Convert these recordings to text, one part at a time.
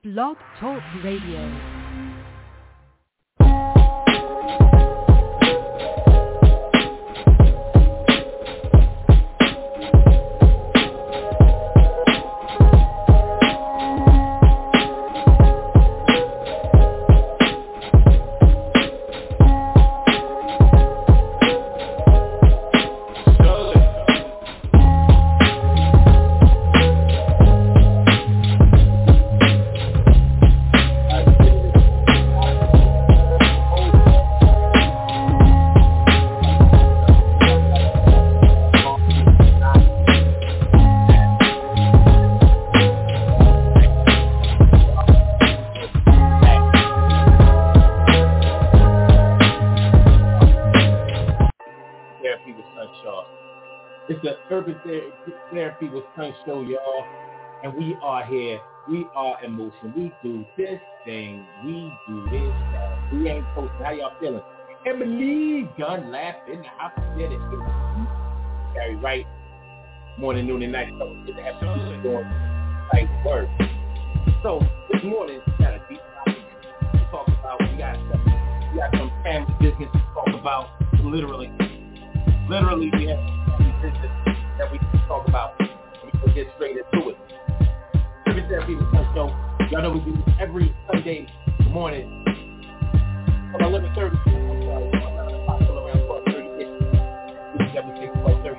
Blog Talk Radio. Therapy with Sun Show, y'all, and we are here. We are in motion. We do this thing. We do this. We ain't posting. How y'all feeling? Emily Gunn laughed in the house. Did it. Gary Wright. Morning, noon, and night. So good to have people doing like work. So this morning, we got a deep topic to talk about. We got some family business to talk about. Literally, we have family business that we can talk about, and we can get straight into it. Urban Therapy with Sun Show. Y'all know we do this every Sunday morning from 11:30 around 12:30. We say 12:30.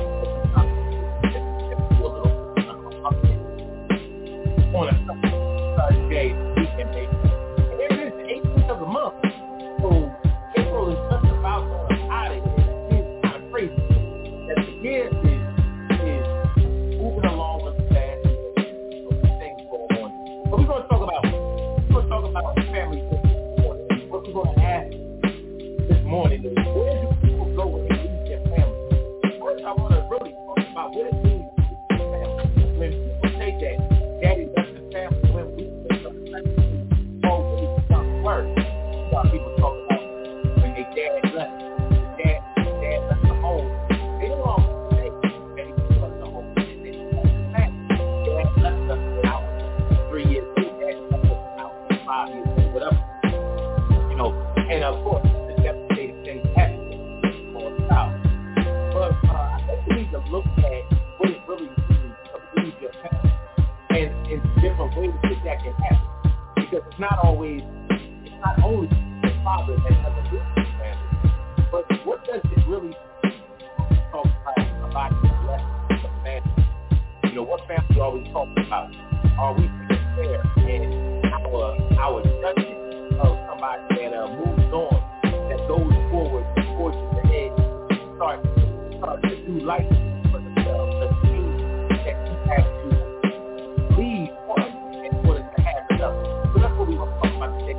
On a Sunday weekend, baby. And here it is, the 18th of the month. So April is just about out of here. It's kind of crazy that the year is moving along with fast things going on. But we're going to talk about family business. What we're going to ask this morning is, where do people go when they leave their family? First, I want to really talk about what it means to leave their family. When people say that daddy left the family when we always become worse. A lot of people talk about when their dad left. Dad left the home. They don't always say that he left the home. Dad left us out 3 years old. Dad left us out 5 years old. Whatever. You know, and of course, the devastating things happen for a child. But I think we need to look at what it really means to leave your family, and in different ways that can happen. Because it's not only the father that has a business family, but what does it really talk about the rest of the family? You know, what family are we talking about? Are we fair in our judgment of somebody that moves on, that goes forward, forges ahead, start to do life for themselves? Does it mean that you have to leave one in order to have another? So that's what we want to talk about today.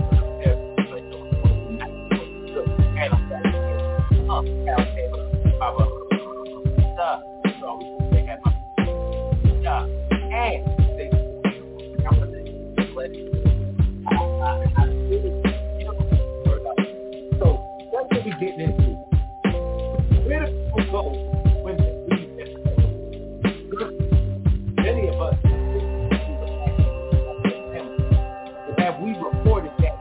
So that's what we're getting into. Where do people go when they leave their family? Many of us have we reported that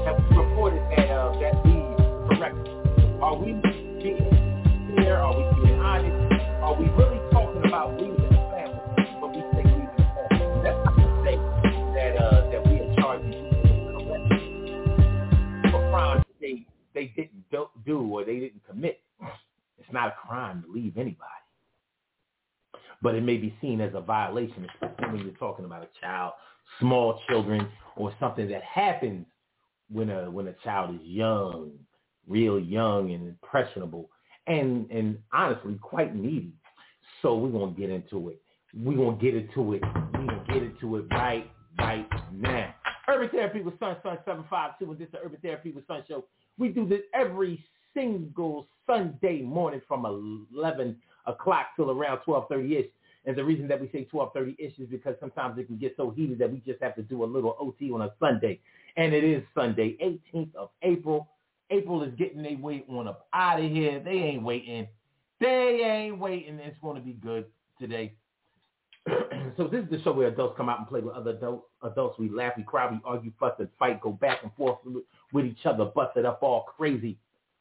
leave correctly? Are we being fair? Are we being honest? Are we really talking about leaving the family when we say leaving the family? That's not to say that we are charging people for crimes they didn't do or they didn't commit. It's not a crime to leave anybody, but it may be seen as a violation, especially when you're talking about a child, small children, or something that happens when a child is young, real young and impressionable, and honestly quite needy. So we're gonna get into it. We're gonna get into it right now. Urban Therapy with Sun 752, and this is the Urban Therapy with Sun show. We do this every single Sunday morning from 11 o'clock till around 12:30ish. And the reason that we say 12:30ish is because sometimes it can get so heated that we just have to do a little OT on a Sunday. And it is Sunday, 18th of April. April is getting their weight on up out of here. They ain't waiting. It's going to be good today. So this is the show where adults come out and play with other adults. We laugh, we cry, we argue, fuss, and fight, go back and forth with each other, bust it up all crazy.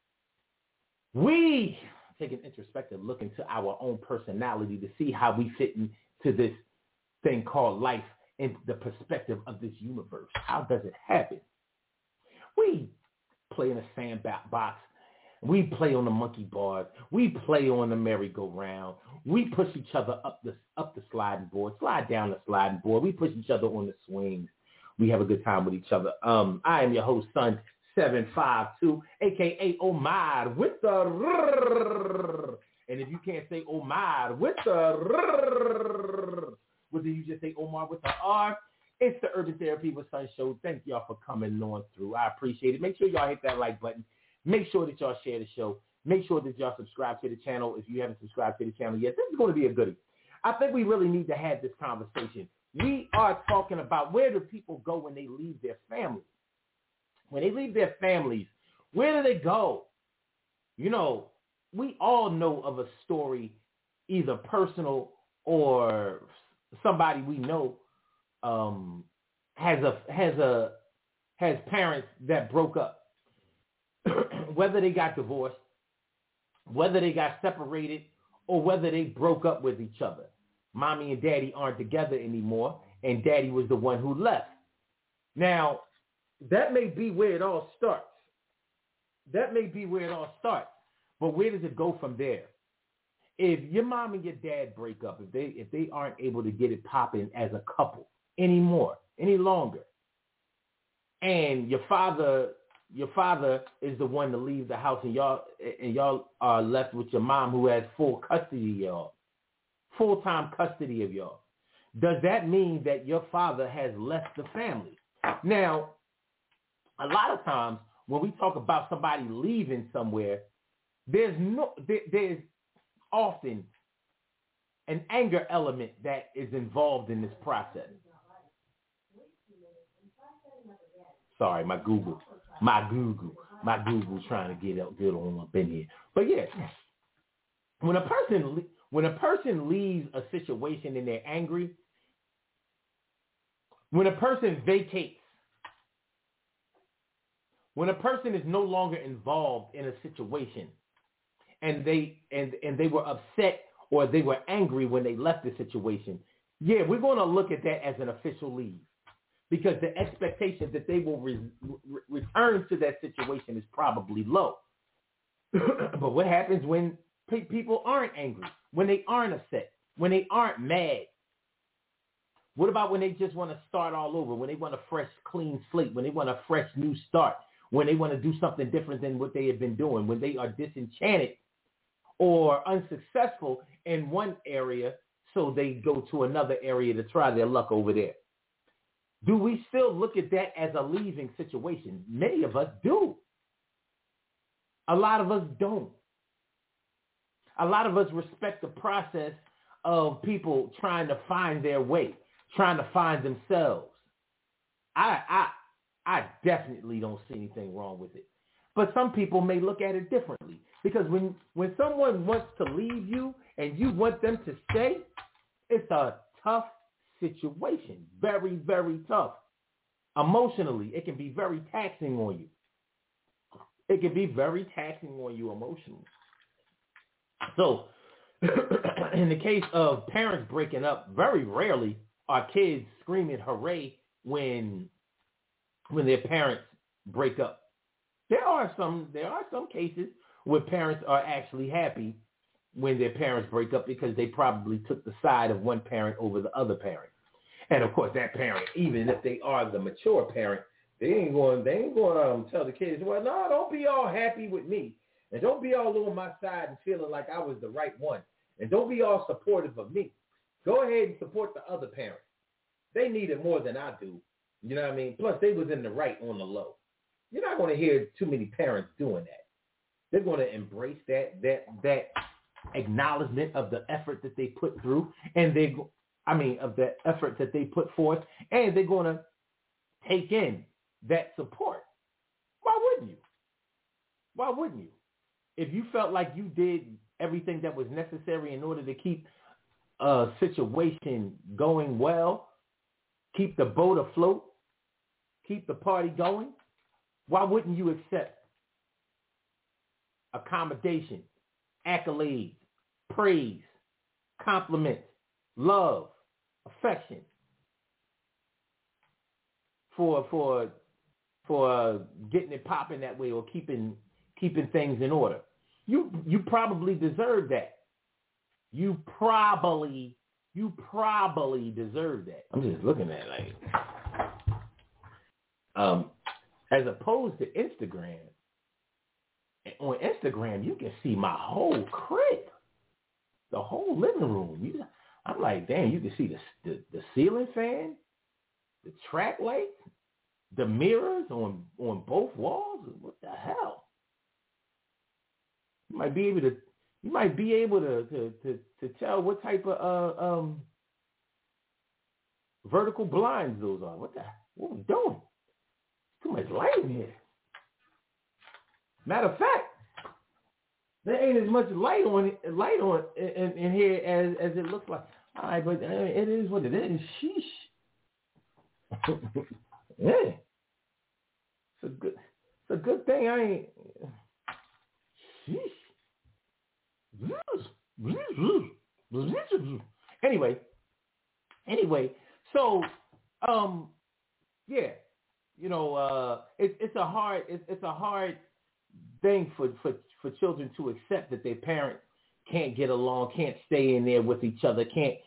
We take an introspective look into our own personality to see how we fit into this thing called life and the perspective of this universe. How does it happen? We play in a sandbox. We play on the monkey bars. We play on the merry-go-round. We push each other up the sliding board, slide down the sliding board. We push each other on the swings. We have a good time with each other. I am your host, Son 752, a.k.a. Omar with the rrrr. And if you can't say Omar with the rrrr, whether you just say Omar with the R, it's the Urban Therapy with Son show. Thank y'all for coming on through. I appreciate it. Make sure y'all hit that like button. Make sure that y'all share the show. Make sure that y'all subscribe to the channel if you haven't subscribed to the channel yet. This is going to be a goodie. I think we really need to have this conversation. We are talking about where do people go when they leave their families? When they leave their families, where do they go? You know, we all know of a story, either personal or somebody we know has parents that broke up. Whether they got divorced, whether they got separated, or whether they broke up with each other. Mommy and daddy aren't together anymore, and daddy was the one who left. Now, that may be where it all starts. But where does it go from there? If your mom and your dad break up, if they aren't able to get it popping as a couple any longer, and your father is the one to leave the house, and y'all are left with your mom who has full custody of y'all, full-time custody of y'all. Does that mean that your father has left the family? Now, a lot of times when we talk about somebody leaving somewhere, there's often an anger element that is involved in this process. Sorry, my Google trying to get on up in here. But yeah, when a person leaves a situation and they're angry, when a person vacates, when a person is no longer involved in a situation, and they were upset or they were angry when they left the situation, yeah, we're going to look at that as an official leave. Because the expectation that they will return to that situation is probably low. But what happens when people aren't angry, when they aren't upset, when they aren't mad? What about when they just want to start all over, when they want a fresh, clean slate, when they want a fresh new start, when they want to do something different than what they have been doing, when they are disenchanted or unsuccessful in one area, so they go to another area to try their luck over there? Do we still look at that as a leaving situation? Many of us do. A lot of us don't. A lot of us respect the process of people trying to find their way, trying to find themselves. I definitely don't see anything wrong with it. But some people may look at it differently. Because when someone wants to leave you and you want them to stay, it's a tough situation. Very, very tough. Emotionally, it can be very taxing on you. Emotionally. So, in the case of parents breaking up, very rarely are kids screaming hooray when their parents break up. There are some cases where parents are actually happy when their parents break up because they probably took the side of one parent over the other parent. And of course, that parent, even if they are the mature parent, they ain't going to tell the kids, well, no, don't be all happy with me. And don't be all on my side and feeling like I was the right one. And don't be all supportive of me. Go ahead and support the other parent. They need it more than I do. You know what I mean? Plus, they was in the right on the low. You're not going to hear too many parents doing that. They're going to embrace that acknowledgement of the effort that they put through, and of the effort that they put forth, and they're going to take in that support. Why wouldn't you? If you felt like you did everything that was necessary in order to keep situation going well, keep the boat afloat, keep the party going, why wouldn't you accept accommodation, accolades, praise, compliments, love, affection for getting it popping that way or keeping things in order? You probably deserve that. You probably deserve that. I'm just looking at it like, as opposed to Instagram. On Instagram, you can see my whole crib, the whole living room. I'm like, damn, you can see the ceiling fan, the track lights, the mirrors on both walls. What the hell? You might be able to tell what type of vertical blinds those are. What we doing? Too much light in here. Matter of fact, there ain't as much light on in here as it looks like. All right, but it is what it is. Sheesh. Yeah. It's a good thing I ain't. Sheesh. Anyway, so yeah, it's a hard thing for children to accept that their parents can't get along, can't stay in there with each other, can't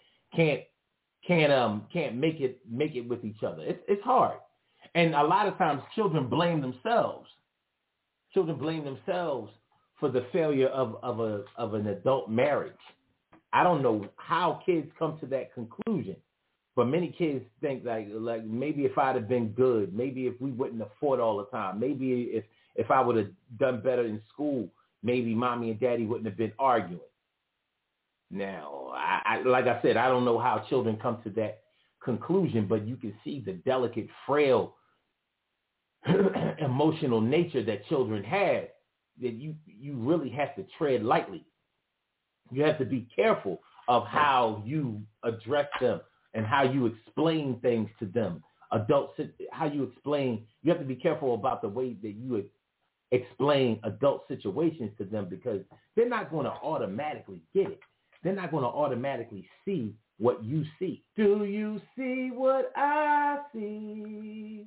make it with each other. It's hard, and a lot of times children blame themselves. Children blame themselves for the failure of an adult marriage. I don't know how kids come to that conclusion, but many kids think like maybe if I'd have been good, maybe if we wouldn't have fought all the time, maybe if I would have done better in school, maybe mommy and daddy wouldn't have been arguing. Now, I like I said, I don't know how children come to that conclusion, but you can see the delicate, frail, emotional nature that children have, that you really have to tread lightly. You have to be careful of how you address them and how you explain things to them. You have to be careful about the way that you explain adult situations to them, because they're not going to automatically get it. They're not going to automatically see what you see. Do you see what I see?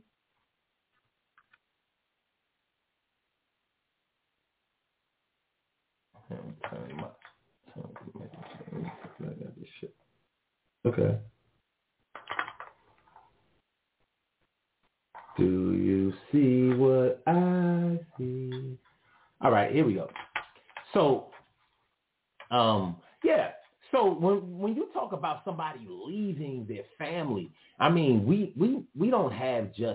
Okay. Do you see what I see? All right, here we go. So, yeah. So when you talk about somebody leaving their family, I mean, we don't have just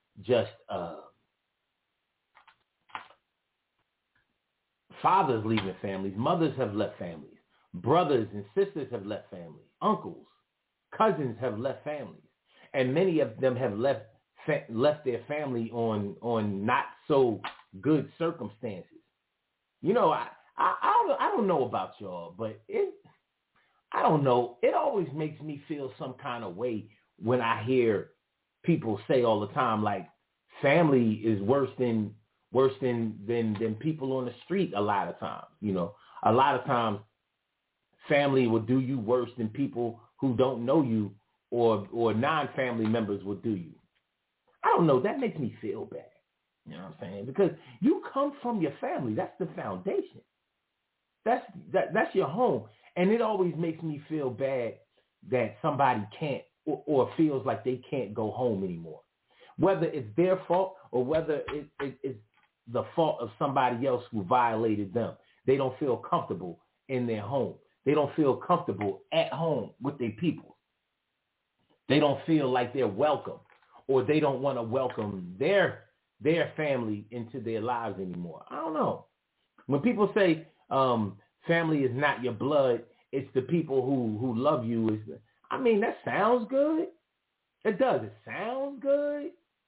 fathers leaving families. Mothers have left families. Brothers and sisters have left families. Uncles, cousins have left families, and many of them have left their family on not so good circumstances. I don't know about y'all, but I don't know. It always makes me feel some kind of way when I hear people say all the time, like, family is worse than people on the street. A lot of times, a lot of times family will do you worse than people who don't know you or non-family members will do you. I don't know. That makes me feel bad. You know what I'm saying? Because you come from your family. That's the foundation. That's your home. And it always makes me feel bad that somebody can't or feels like they can't go home anymore. Whether it's their fault or whether it's the fault of somebody else who violated them. They don't feel comfortable in their home. They don't feel comfortable at home with their people. They don't feel like they're welcome, or they don't want to welcome their family into their lives anymore. I don't know. When people say family is not your blood, it's the people who love you. I mean, that sounds good. It does. It sounds good.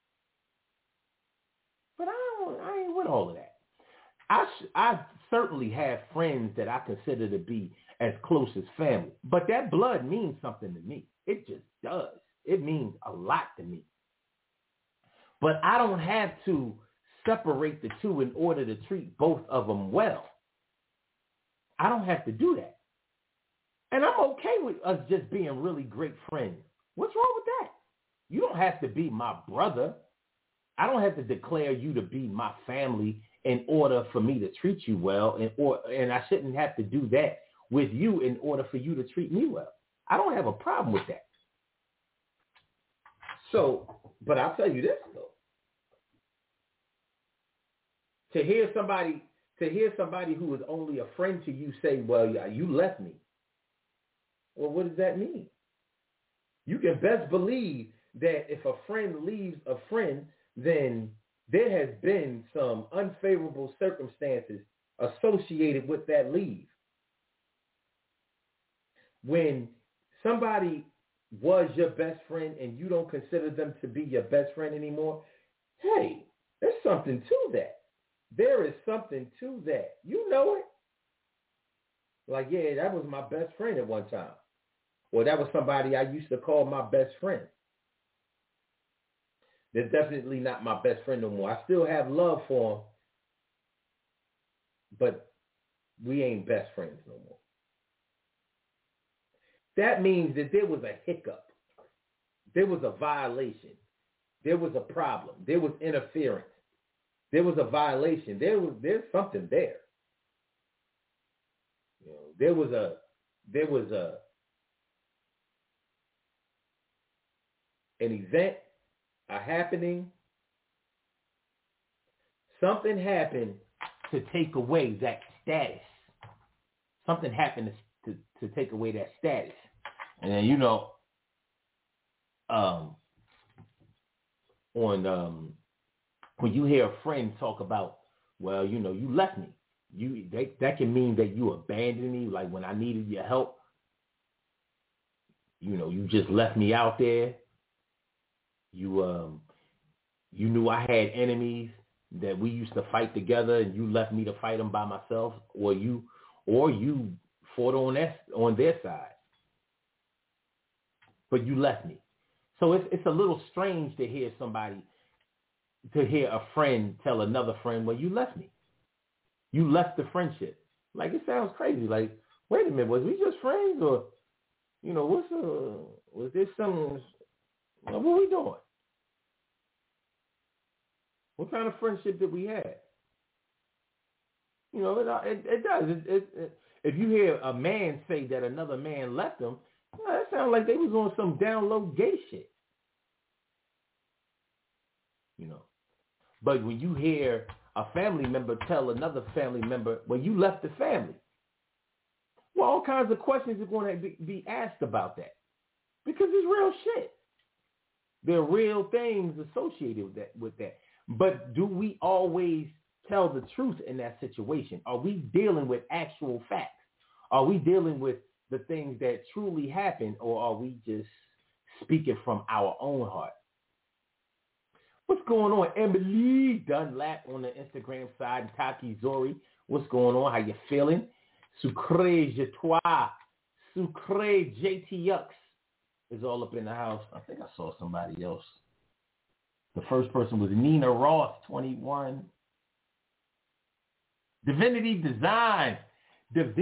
But I ain't with all of that. I certainly have friends that I consider to be as close as family. But that blood means something to me. It just does. It means a lot to me. But I don't have to separate the two in order to treat both of them well. I don't have to do that. And I'm okay with us just being really great friends. What's wrong with that? You don't have to be my brother. I don't have to declare you to be my family in order for me to treat you well, and I shouldn't have to do that with you in order for you to treat me well. I don't have a problem with that. So, but I'll tell you this though. To hear somebody who is only a friend to you say, well, yeah, you left me. Well, what does that mean? You can best believe that if a friend leaves a friend, then there has been some unfavorable circumstances associated with that leave. When somebody was your best friend and you don't consider them to be your best friend anymore, hey, there's something to that. There is something to that. You know it. Like, yeah, that was my best friend at one time. Or that was somebody I used to call my best friend. They're definitely not my best friend no more. I still have love for them, but we ain't best friends no more. That means that there was a hiccup. There was a violation. There was a problem. There was interference. There was a violation. There's something there. You know, there was an event, a happening. Something happened to take away that status. Something happened to take away that status. And then, you know, when you hear a friend talk about, well, you know, you left me. That can mean that you abandoned me. Like when I needed your help, you know, you just left me out there. You knew I had enemies that we used to fight together, and you left me to fight them by myself, or you fought on their side, but you left me. So it's a little strange to hear a friend tell another friend, well, you left me. You left the friendship. Like, it sounds crazy. Like, wait a minute, was we just friends, or, you know, was there something? What were we doing? What kind of friendship did we have? You know, it does. If you hear a man say that another man left him, that sounds like they was on some down low gay shit. You know. But when you hear a family member tell another family member, well, you left the family, well, all kinds of questions are going to be asked about that, because it's real shit. There are real things associated with that. But do we always tell the truth in that situation? Are we dealing with actual facts? Are we dealing with the things that truly happen, or are we just speaking from our own heart? What's going on? Emily Dunlap on the Instagram side, Taki Zori. What's going on? How you feeling? Sucre Jetois, Sucre JTX is all up in the house. I think I saw somebody else. The first person was Nina Ross, 21. Divinity Design. Thanks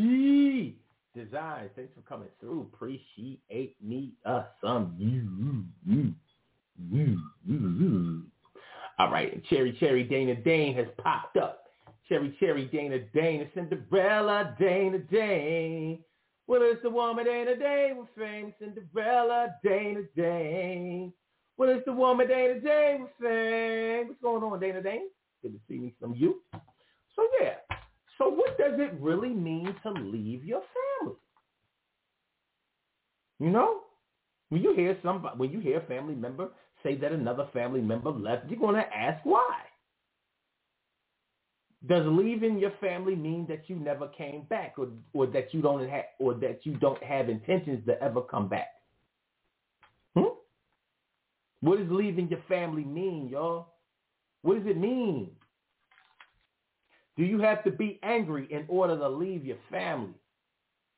for coming through. Appreciate me some you. All right. Cherry Dana Dane has popped up. Cherry Dana Dane, Cinderella Dana Dane. Well, it's the woman Dana Dane with fame. Cinderella Dana Dane. Well, it's the woman Dana Dane with fame. What's going on, Dana Dane? Good to see me some you. So yeah. So what does it really mean to leave your family? You know, when you hear a family member say that another family member left, you're going to ask why. Does leaving your family mean that you never came back, or that you don't have intentions to ever come back? What does leaving your family mean, y'all? What does it mean? Do you have to be angry in order to leave your family?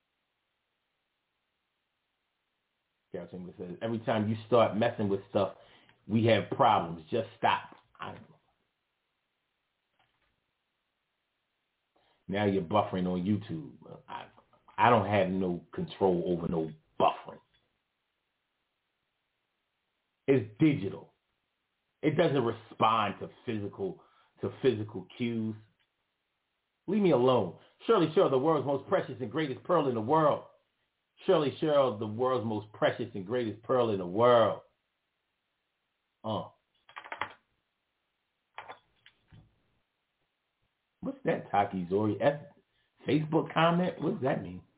Carol Chamberlain says, every time you start messing with stuff, we have problems. Just stop. Now you're buffering on YouTube. I don't have no control over no buffering. It's digital. It doesn't respond to physical cues. Leave me alone. Shirley Sherrill, the world's most precious and greatest pearl in the world. Shirley Sherrill, the world's most precious and greatest pearl in the world. What's that, Taki Zori? Facebook comment? What does that mean?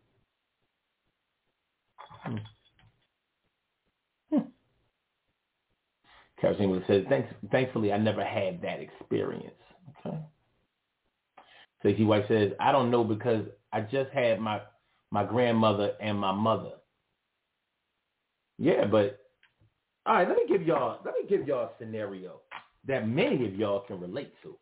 Carol Chamberlain says, thankfully, I never had that experience. Okay. Stacey White says, I don't know because I just had my grandmother and my mother. Yeah, but all right, let me give y'all a scenario that many of y'all can relate to.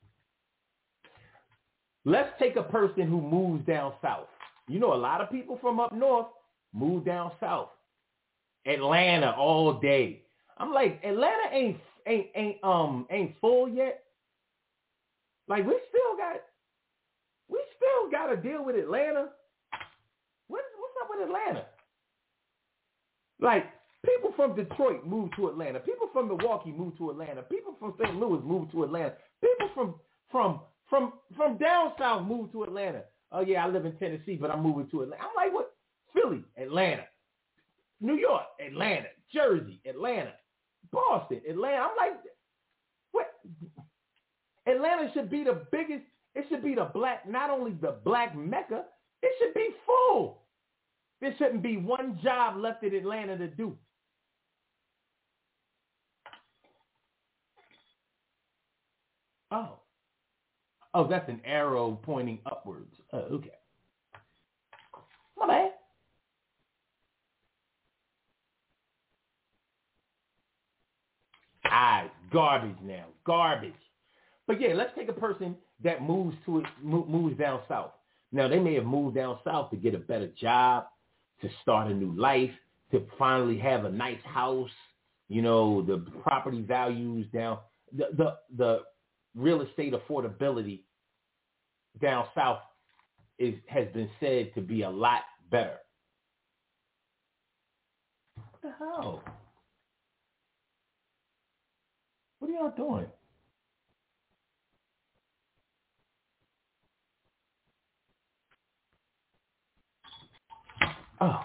Let's take a person who moves down south. You know, a lot of people from up north move down south. Atlanta all day. I'm like, Atlanta ain't full yet. Like we still got to deal with Atlanta. What's up with Atlanta? Like people from Detroit move to Atlanta. People from Milwaukee move to Atlanta. People from St. Louis move to Atlanta. People from down south move to Atlanta. Oh yeah, I live in Tennessee, but I'm moving to Atlanta. I'm like, what? Philly, Atlanta, New York, Atlanta, Jersey, Atlanta, Boston, Atlanta. I'm like, what? Atlanta should be the biggest. It should be not only the black Mecca, it should be full. There shouldn't be one job left in Atlanta to do. Oh, that's an arrow pointing upwards. Okay. My bad. Garbage now. Garbage. But yeah, let's take a person that moves down south. Now, they may have moved down south to get a better job, to start a new life, to finally have a nice house. You know, the property values down, the real estate affordability down south has been said to be a lot better. What the hell? What are y'all doing? Oh.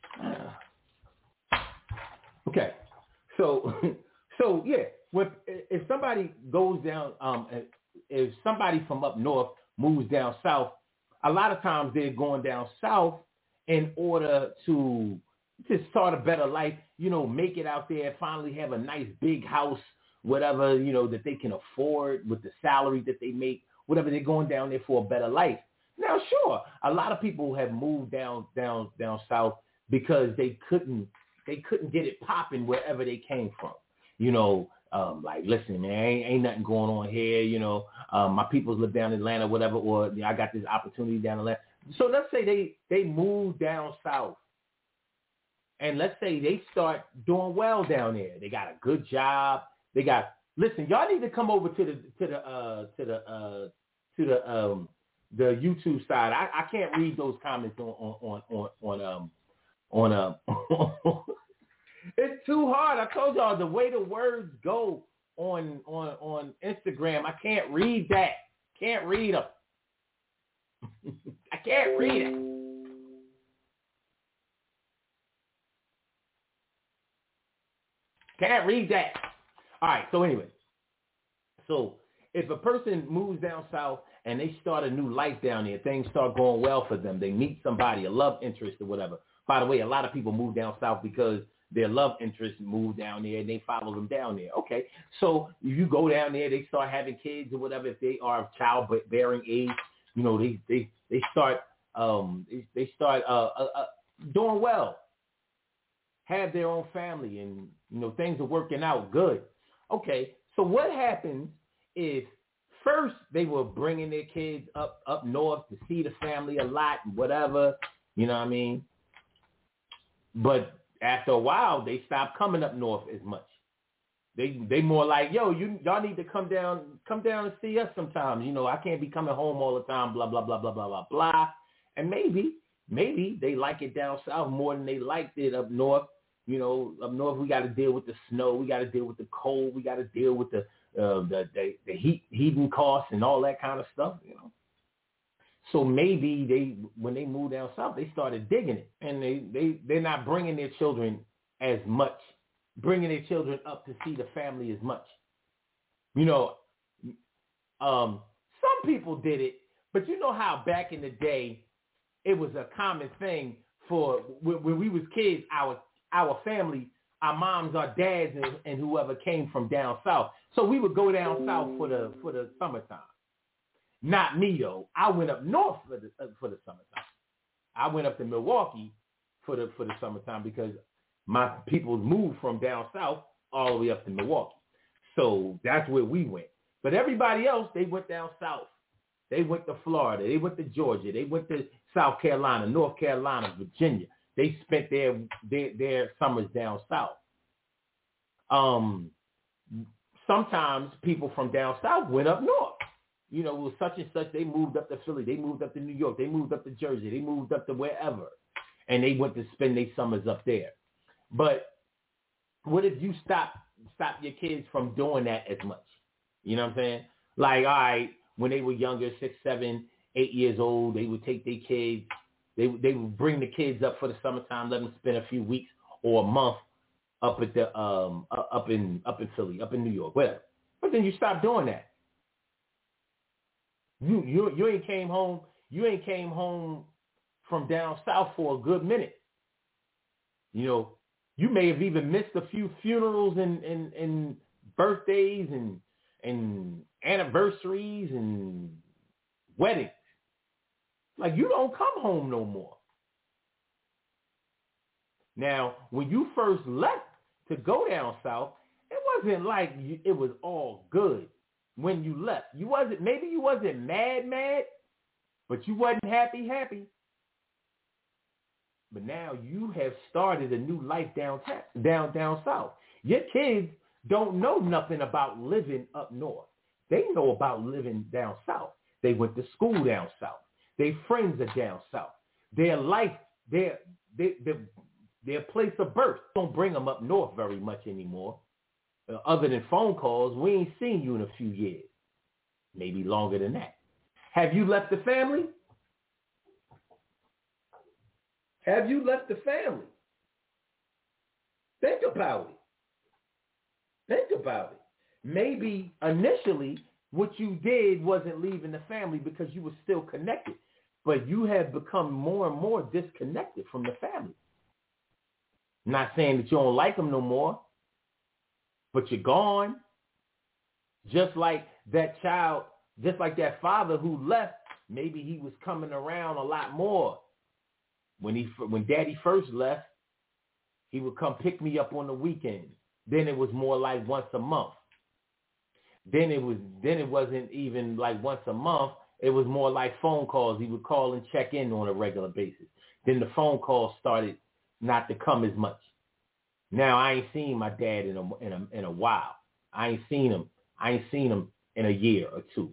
Okay. So yeah, if somebody goes down, if somebody from up north moves down south, a lot of times they're going down south in order to start a better life, you know, make it out there, finally have a nice big house, whatever, you know, that they can afford with the salary that they make, whatever. They're going down there for a better life. Now, sure, a lot of people have moved down south because they couldn't get it popping wherever they came from. You know, like, listen, man, ain't nothing going on here. You know, my peoples live down in Atlanta, whatever, or I got this opportunity down in Atlanta. So let's say they move down south, and let's say they start doing well down there. They got a good job. Listen, y'all need to come over to the YouTube side. I can't read those comments on it's too hard. I told y'all the way the words go on Instagram, I can't read that. Can't read them. I can't read it. Can't read that. All right. So anyway, if a person moves down south and they start a new life down there, things start going well for them. They meet somebody, a love interest or whatever. By the way, a lot of people move down south because their love interest moved down there and they follow them down there. Okay. So if you go down there, they start having kids or whatever. If they are of childbearing age, you know, they start doing well, have their own family, and, you know, things are working out good. Okay. So what happens is first they were bringing their kids up north to see the family a lot and whatever, you know what I mean? But after a while, they stopped coming up north as much. They more like, yo, y'all need to come down and see us sometimes. You know, I can't be coming home all the time, blah, blah, blah, blah, blah, blah, blah. And maybe they like it down south more than they liked it up north. You know, up north we got to deal with the snow, we got to deal with the cold, we got to deal with the heating costs and all that kind of stuff, you know. So maybe when they moved down south, they started digging it, and they're not bringing their children as much, bringing their children up to see the family as much. You know, some people did it, but you know how back in the day it was a common thing for when we was kids, our family, our moms, our dads, and whoever came from down south. So we would go down south for the summertime. Not me though. I went up north for the summertime. I went up to Milwaukee for the summertime because my people moved from down south all the way up to Milwaukee. So that's where we went. But everybody else, they went down south. They went to Florida. They went to Georgia. They went to South Carolina, North Carolina, Virginia. They spent their summers down south. Sometimes people from down south went up north. You know, it was such and such. They moved up to Philly. They moved up to New York. They moved up to Jersey. They moved up to wherever. And they went to spend their summers up there. But what if you stop your kids from doing that as much? You know what I'm saying? Like, all right, when they were younger, 6, 7, 8 years old, they would take their kids. They would bring the kids up for the summertime, let them spend a few weeks or a month up at the up in Philly, up in New York, whatever. But then you stop doing that. You ain't came home. You ain't came home from down south for a good minute. You know, you may have even missed a few funerals and birthdays and anniversaries and weddings. Like, you don't come home no more. Now, when you first left to go down south, it wasn't like it was all good when you left. Maybe you wasn't mad, but you wasn't happy. But now you have started a new life down south. Your kids don't know nothing about living up north. They know about living down south. They went to school down south. Their friends are down south. Their life, their place of birth don't bring them up north very much anymore. Other than phone calls, we ain't seen you in a few years. Maybe longer than that. Have you left the family? Have you left the family? Think about it. Maybe initially what you did wasn't leaving the family because you were still connected, but you have become more and more disconnected from the family. Not saying that you don't like them no more, but you're gone. Just like that child, just like that father who left, maybe he was coming around a lot more. When daddy first left, he would come pick me up on the weekend. Then it was more like once a month. Then it wasn't even like once a month. It was more like phone calls. He would call and check in on a regular basis. Then the phone calls started not to come as much. Now I ain't seen my dad in a while. I ain't seen him in a year or two.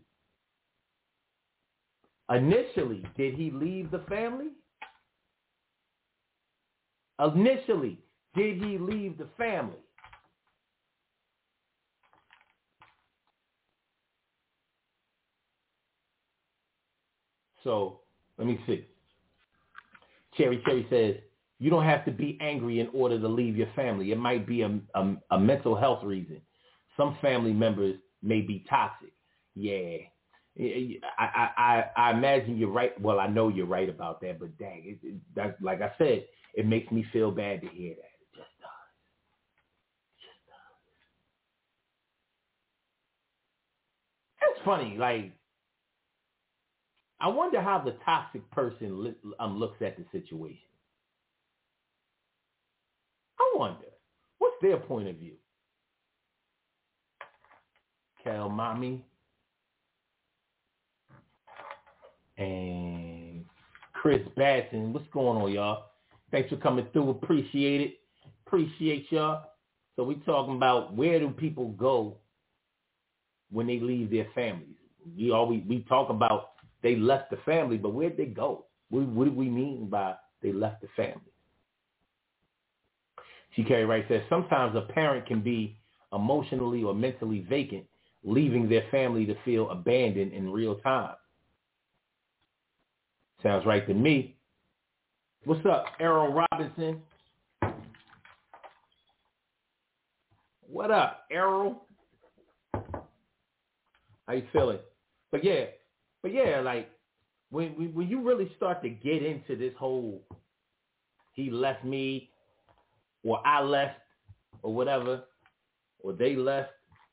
Initially, did he leave the family? Initially, did he leave the family? So, let me see. Cherry says, you don't have to be angry in order to leave your family. It might be a mental health reason. Some family members may be toxic. Yeah. I imagine you're right. Well, I know you're right about that, but dang, that's like I said, it makes me feel bad to hear that. It just does. It's funny, like, I wonder how the toxic person looks at the situation. I wonder, what's their point of view? Kel Mommy and Chris Batson. What's going on, y'all? Thanks for coming through. Appreciate it. Appreciate y'all. So we talking about where do people go when they leave their families. We talk about they left the family, but where'd they go? What do we mean by they left the family? She Carey Wright says, sometimes a parent can be emotionally or mentally vacant, leaving their family to feel abandoned in real time. Sounds right to me. What's up, Errol Robinson? What up, Errol? How you feeling? But yeah, like when you really start to get into this whole he left me or I left or whatever, or they left,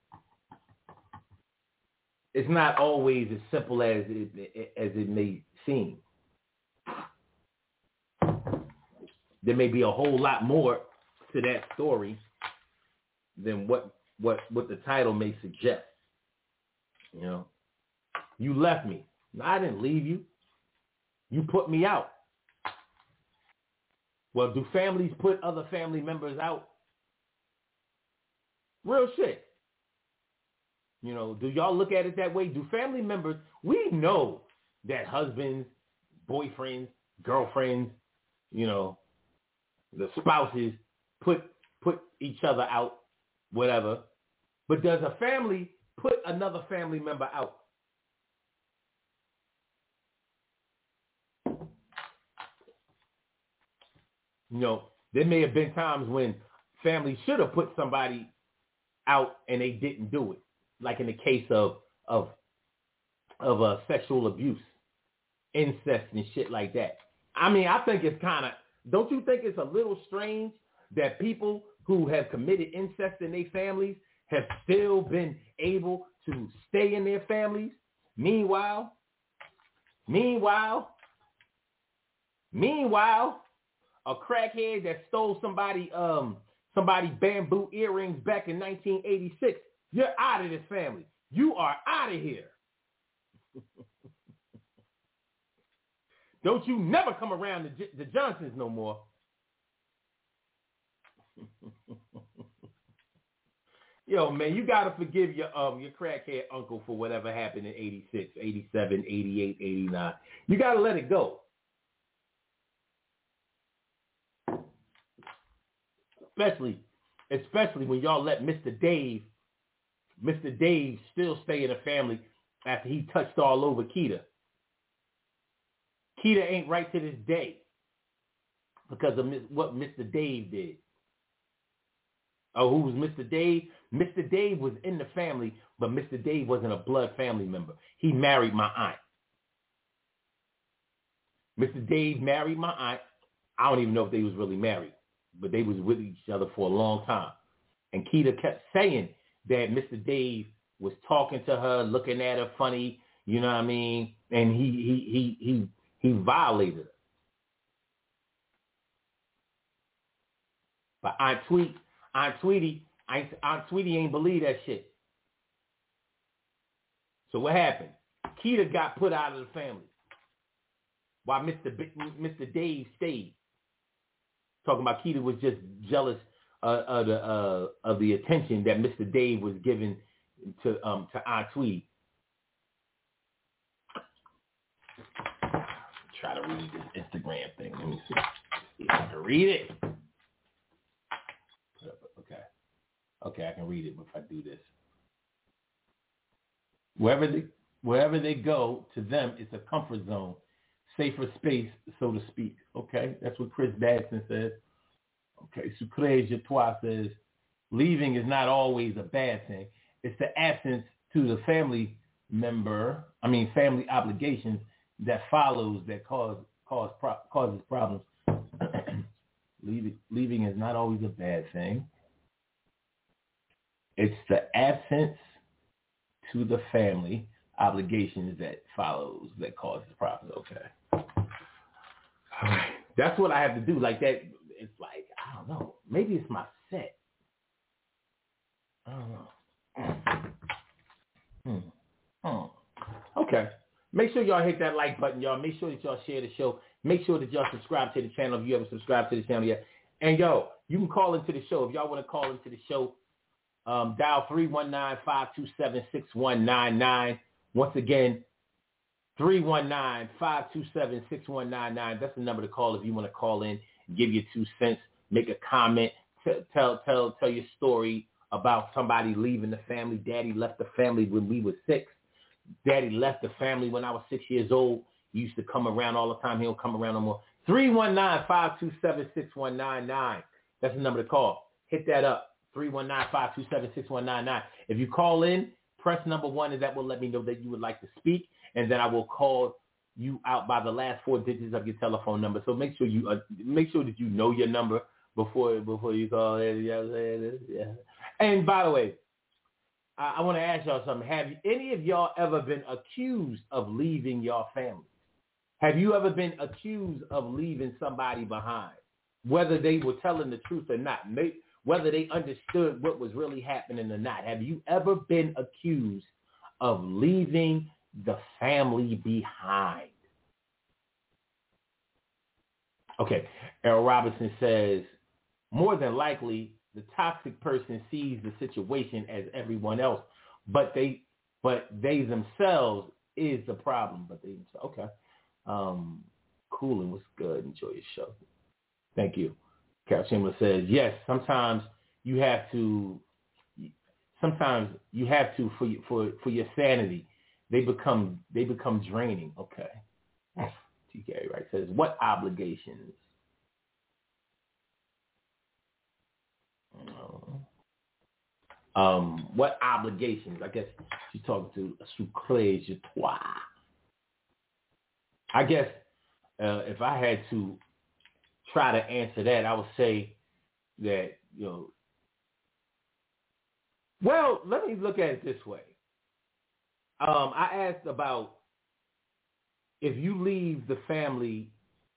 it's not always as simple as it may seem. There may be a whole lot more to that story than what the title may suggest. You know, you left me. No, I didn't leave you. You put me out. Well, do families put other family members out? Real shit. You know, do y'all look at it that way? Do family members, we know that husbands, boyfriends, girlfriends, you know, the spouses put each other out, whatever. But does a family put another family member out? You know, there may have been times when families should have put somebody out and they didn't do it, like in the case of sexual abuse, incest and shit like that. I mean, I think it's kind of, don't you think it's a little strange that people who have committed incest in their families have still been able to stay in their families? Meanwhile, a crackhead that stole somebody bamboo earrings back in 1986, you're out of this family. You are out of here. Don't you never come around the Johnsons no more. Yo, man, you got to forgive your crackhead uncle for whatever happened in 86, 87, 88, 89. You got to let it go. Especially when y'all let Mr. Dave still stay in the family after he touched all over Keita. Keita ain't right to this day because of what Mr. Dave did. Oh, who was Mr. Dave? Mr. Dave was in the family, but Mr. Dave wasn't a blood family member. He married my aunt. Mr. Dave married my aunt. I don't even know if they was really married, but they was with each other for a long time. And Keita kept saying that Mr. Dave was talking to her, looking at her funny, you know what I mean? And he violated her. But Aunt Tweety ain't believe that shit. So what happened? Keita got put out of the family while Mr. Dave stayed. Talking about Keita was just jealous of the attention that Mr. Dave was giving to Aunt Tweety. Try to read this Instagram thing. Let me see if I can read it. Okay, I can read it if I do this. Wherever they go, to them, it's a comfort zone, safer space, so to speak. Okay, that's what Chris Dadson says. Okay, Sucre Jatois says, leaving is not always a bad thing. It's the absence to the family obligations that follows that causes problems. Leaving is not always a bad thing. It's the absence to the family obligations that follows that causes problems. Okay. All right. That's what I have to do. Like that, it's like, I don't know. Maybe it's my set. I don't know. Okay. Make sure y'all hit that like button, y'all. Make sure that y'all share the show. Make sure that y'all subscribe to the channel if you haven't subscribed to the channel yet. And yo, you can call into the show if y'all want to call into the show. Dial 319-527-6199. Once again, 319-527-6199. That's the number to call if you want to call in, give your 2 cents, make a comment, tell your story about somebody leaving the family. Daddy left the family when we were 6. Daddy left the family when I was 6 years old. He used to come around all the time. He don't come around no more. 319-527-6199. That's the number to call. Hit that up. 319-527-6199. If you call in, press number 1, and that will let me know that you would like to speak, and then I will call you out by the last 4 digits of your telephone number. So make sure that you know your number before you call in. Yeah. And by the way, I want to ask y'all something. Have any of y'all ever been accused of leaving your family? Have you ever been accused of leaving somebody behind, whether they were telling the truth or not, whether they understood what was really happening or not? Have you ever been accused of leaving the family behind? Okay, Errol Robinson says, more than likely, the toxic person sees the situation as everyone else, but they themselves is the problem. Okay. Coolin, what's good? Enjoy your show. Thank you. Carol Chamberlain says, yes, sometimes you have to for your sanity. They become draining. Okay. TK right says, what obligations? What obligations? I guess she's talking to Sucre Jetois. I guess if I had to try to answer that, I would say that, well, let me look at it this way. I asked about if you leave the family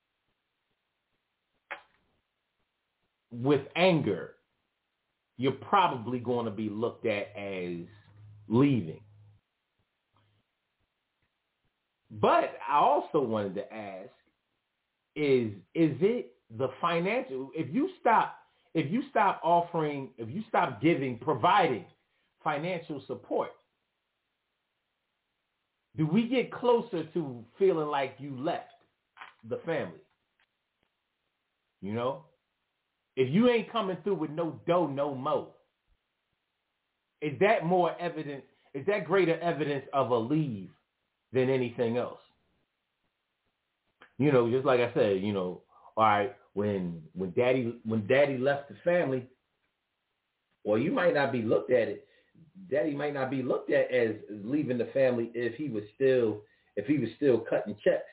with anger, you're probably going to be looked at as leaving. But I also wanted to ask, is it the financial? If you stop providing financial support, do we get closer to feeling like you left the family? If you ain't coming through with no dough, no mo, is that more evidence? Is that greater evidence of a leave than anything else? Just like I said, all right, when daddy left the family, well, you might not be looked at it. Daddy might not be looked at as leaving the family if he was still cutting checks.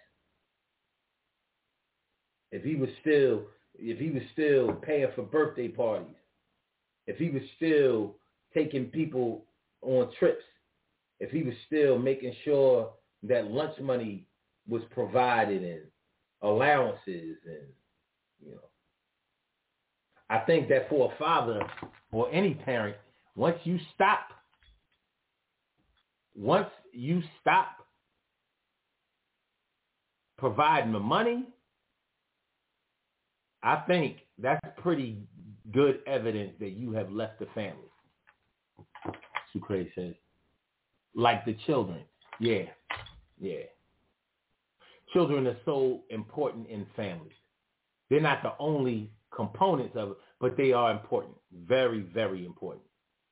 If he was still paying for birthday parties, if he was still taking people on trips, if he was still making sure that lunch money was provided and allowances and, I think that for a father or any parent, once you stop providing the money, I think that's pretty good evidence that you have left the family. Sucre says, like the children. Yeah. Children are so important in families. They're not the only components of it, but they are important. Very, very important.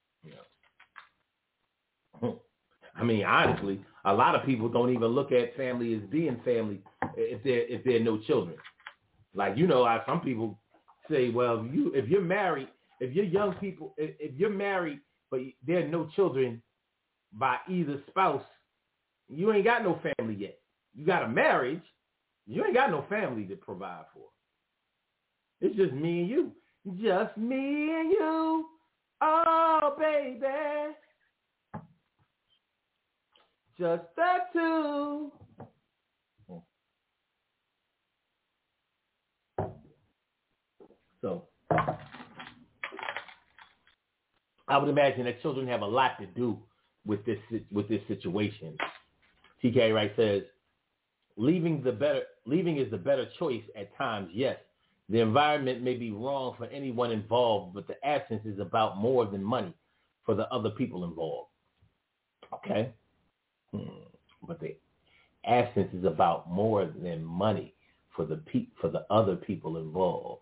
I mean, honestly, a lot of people don't even look at family as being family if there are no children. Like, some people say, well, if you're married, if you're young people, if you're married, but there are no children by either spouse, you ain't got no family yet. You got a marriage, you ain't got no family to provide for. It's just me and you. Just me and you. Oh, baby. Just the two. So I would imagine that children have a lot to do with this situation. TK Wright says, leaving is the better choice at times, yes. The environment may be wrong for anyone involved, but the absence is about more than money for the other people involved. Okay? But the absence is about more than money for the other people involved.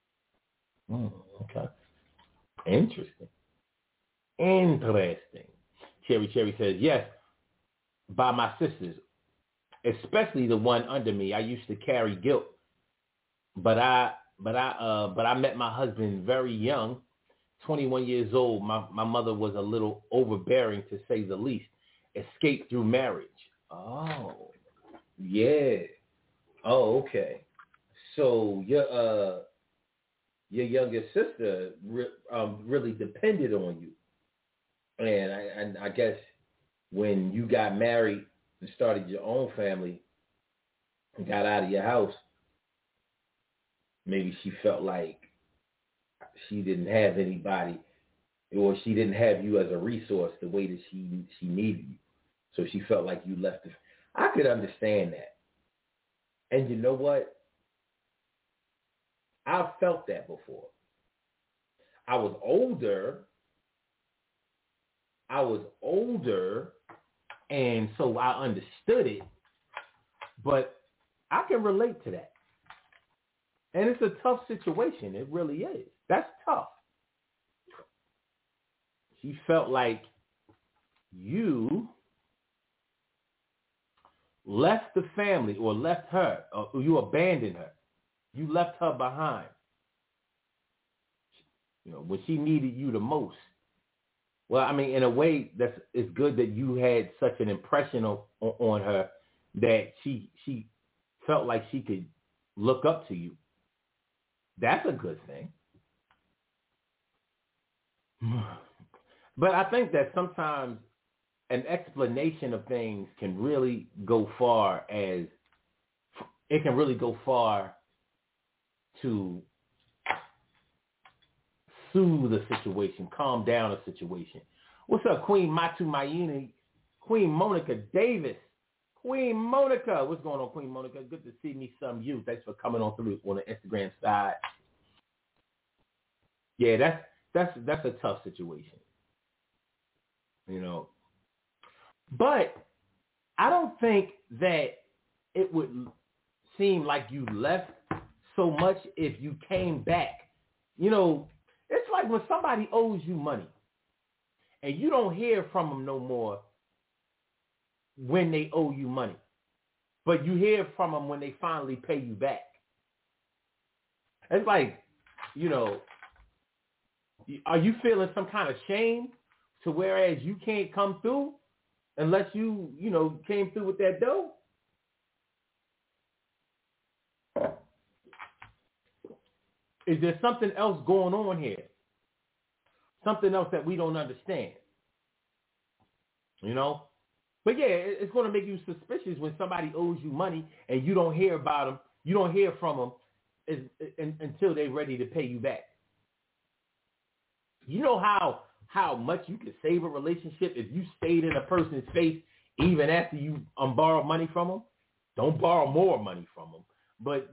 Okay. Interesting. Cherry says, yes, by my sisters, especially the one under me. I used to carry guilt, but I met my husband very young, 21 years old. My mother was a little overbearing, to say the least. Escaped through marriage. Oh, yeah. Oh, okay. So your younger sister really depended on you, and I guess when you got married and started your own family and got out of your house, maybe she felt like she didn't have anybody, or she didn't have you as a resource the way that she needed you. So she felt like you left her. I could understand that. And you know what? I've felt that before. I was older, and so I understood it, but I can relate to that. And it's a tough situation. It really is. That's tough. She felt like you left the family, or left her, or you abandoned her. You left her behind. When she needed you the most. Well, I mean, in a way, it's good that you had such an impression on her that she felt like she could look up to you. That's a good thing. But I think that sometimes an explanation of things can really go far to soothe the situation, calm down a situation. What's up, Queen Matu Mayini, Queen Monica Davis? Queen Monica, what's going on, Queen Monica? Good to see me some you. Thanks for coming on through on the Instagram side. Yeah, that's a tough situation. But I don't think that it would seem like you left so much if you came back. It's like when somebody owes you money and you don't hear from them no more when they owe you money, but you hear from them when they finally pay you back. It's like, are you feeling some kind of shame to whereas you can't come through unless you came through with that dough? Is there something else going on here? Something else that we don't understand? But yeah, it's going to make you suspicious when somebody owes you money and you don't hear about them. You don't hear from them until they're ready to pay you back. You know how much you could save a relationship if you stayed in a person's face even after you borrow money from them? Don't borrow more money from them. But,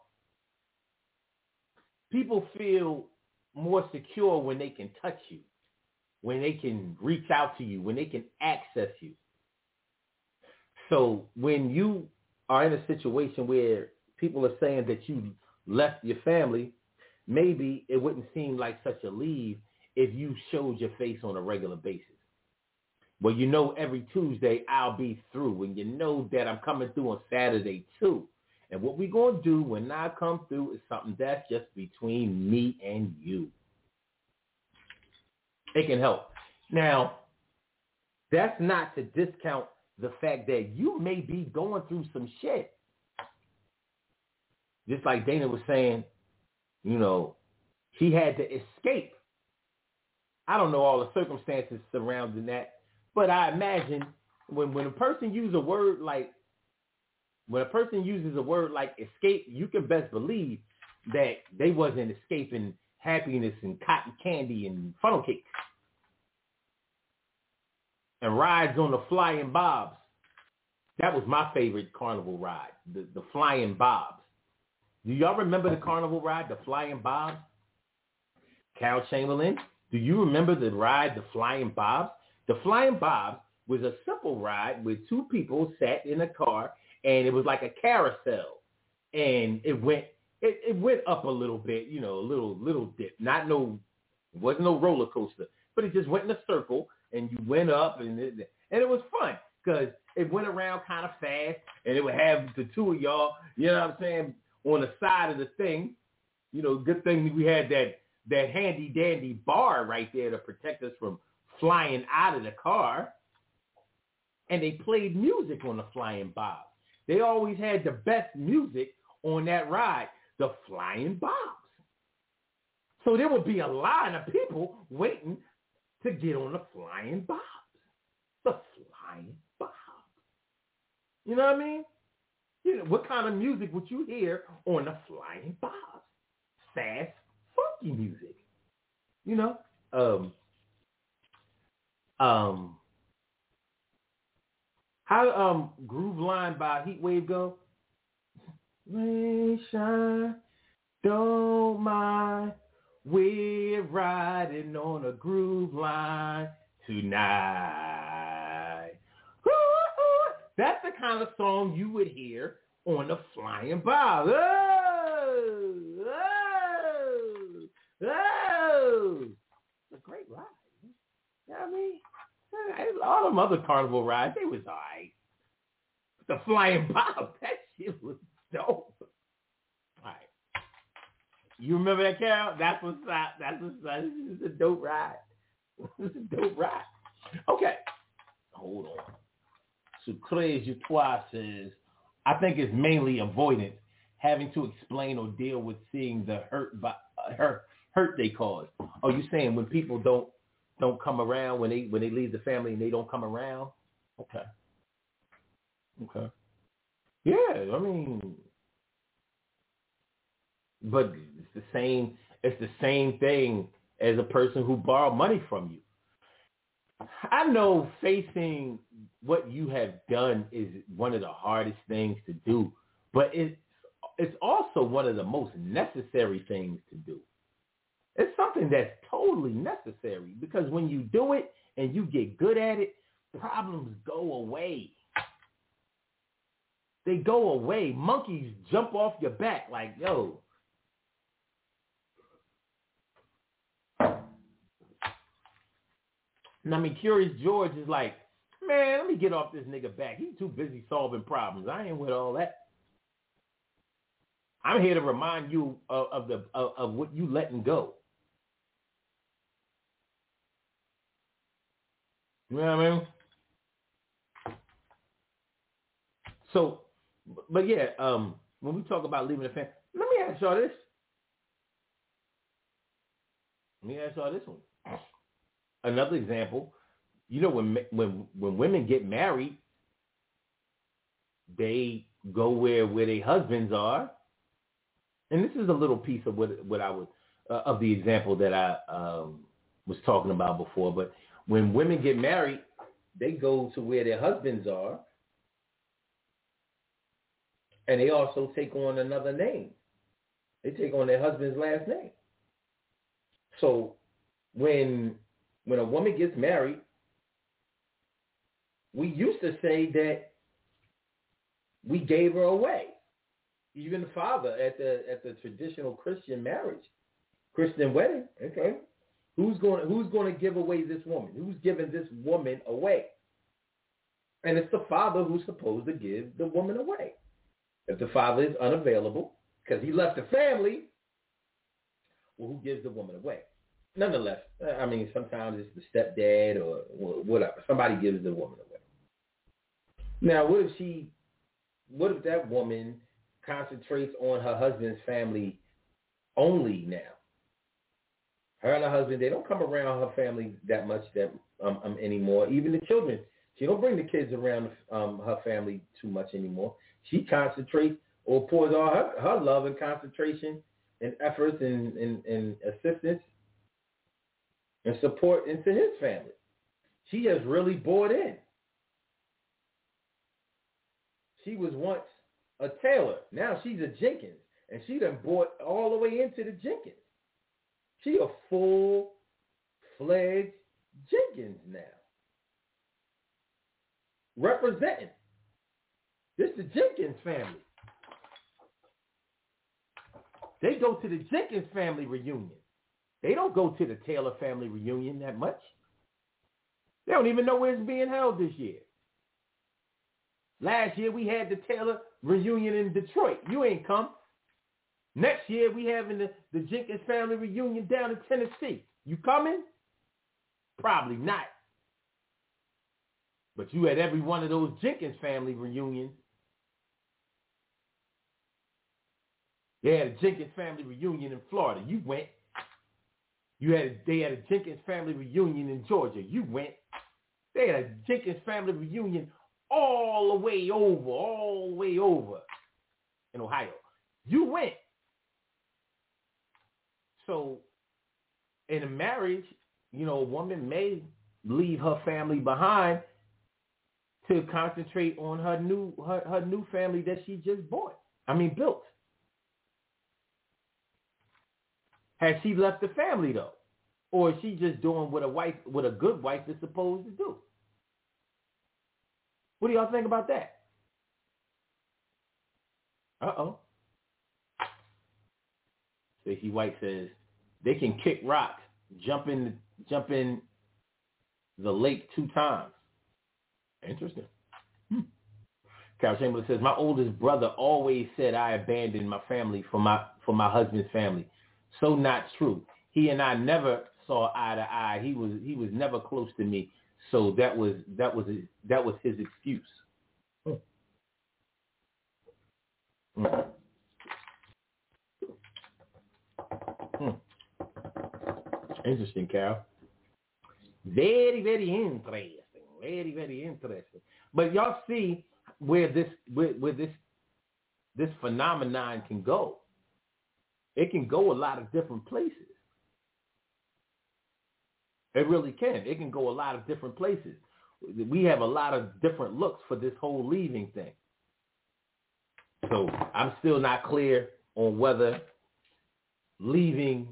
people feel more secure when they can touch you, when they can reach out to you, when they can access you. So when you are in a situation where people are saying that you left your family, maybe it wouldn't seem like such a leave if you showed your face on a regular basis. Well, every Tuesday I'll be through, and that I'm coming through on Saturday too. And what we're going to do when I come through is something that's just between me and you. It can help. Now, that's not to discount the fact that you may be going through some shit. Just like Dana was saying, she had to escape. I don't know all the circumstances surrounding that, but I imagine when a person uses a word like escape, you can best believe that they wasn't escaping happiness and cotton candy and funnel cakes and rides on the Flying Bobs. That was my favorite carnival ride, the Flying Bobs. Do y'all remember the carnival ride, the Flying Bobs? Carol Chamberlain, do you remember the ride, the Flying Bobs? The Flying Bobs was a simple ride where two people sat in a car, and it was like a carousel, and it went up a little bit, a little dip. It wasn't no roller coaster, but it just went in a circle, and you went up, and it was fun because it went around kind of fast, and it would have the two of y'all, on the side of the thing. Good thing we had that handy dandy bar right there to protect us from flying out of the car. And they played music on the Flying Bobs. They always had the best music on that ride, the Flying Bobs. So there would be a line of people waiting to get on the Flying Bobs. The Flying Bobs. You know what I mean? What kind of music would you hear on the Flying Bobs? Fast, funky music. How Groove Line by Heatwave go? Rain, shine, don't mind. We're riding on a groove line tonight. Ooh. That's the kind of song you would hear on the Flying Bob. Oh! It's a great ride. You know what I mean? All them other carnival rides, they was all right. The Flying Bob, that shit was dope. All right. You remember that, Carol? That's what's up. This is a dope ride. This is a dope ride. Okay. Hold on. Sucre Jutois says, I think it's mainly avoidance, having to explain or deal with seeing the hurt they cause. Oh, you saying when people don't come around, when they leave the family and they don't come around? Okay. Yeah, I mean, but it's the same thing as a person who borrowed money from you. I know facing what you have done is one of the hardest things to do, but it's also one of the most necessary things to do. It's something that's totally necessary because when you do it and you get good at it, problems go away. They go away. Monkeys jump off your back like, yo. And I mean, Curious George is like, man, let me get off this nigga back. He's too busy solving problems. I ain't with all that. I'm here to remind you of what you letting go. You know what I mean? So, but yeah, when we talk about leaving the family, let me ask y'all this. One. Another example, when women get married, they go where their husbands are, and this is a little piece of what I would of the example that I was talking about before. But when women get married, they go to where their husbands are, and they also take on another name. They take on their husband's last name. So when a woman gets married, we used to say that we gave her away. Even the father at the traditional Christian marriage, Christian wedding. Okay, who's going to give away this woman? Who's giving this woman away? And it's the father who's supposed to give the woman away. If the father is unavailable because he left the family, well, who gives the woman away? Nonetheless, I mean, sometimes it's the stepdad or whatever. Somebody gives the woman away. Now, what if that woman concentrates on her husband's family only now? Her and her husband, they don't come around her family that much anymore. Even the children. She don't bring the kids around her family too much anymore. She concentrates or pours all her love and concentration and efforts and assistance and support into his family. She has really bought in. She was once a Taylor. Now she's a Jenkins. And she done bought all the way into the Jenkins. She a full-fledged Jenkins now. Representing. This is the Jenkins family. They go to the Jenkins family reunion. They don't go to the Taylor family reunion that much. They don't even know where it's being held this year. Last year we had the Taylor reunion in Detroit. You ain't come. Next year we having the Jenkins family reunion down in Tennessee. You coming? Probably not. But you had every one of those Jenkins family reunions. They had a Jenkins family reunion in Florida. You went. They had a Jenkins family reunion in Georgia. You went. They had a Jenkins family reunion all the way over in Ohio. You went. So in a marriage, a woman may leave her family behind to concentrate on her new family that she just built. Has she left the family though? Or is she just doing what a good wife is supposed to do? What do y'all think about that? Uh-oh. Stacey White says they can kick rocks, jump in the lake 2 times. Interesting. Carol Chamberlain says my oldest brother always said I abandoned my family for my husband's family. So not true. He and I never saw eye to eye. He was never close to me. So that was his excuse. Interesting, Carol. Very, very interesting. Very, very interesting. But y'all see where this phenomenon can go. It can go a lot of different places. It really can. It can go a lot of different places. We have a lot of different looks for this whole leaving thing. So I'm still not clear on whether leaving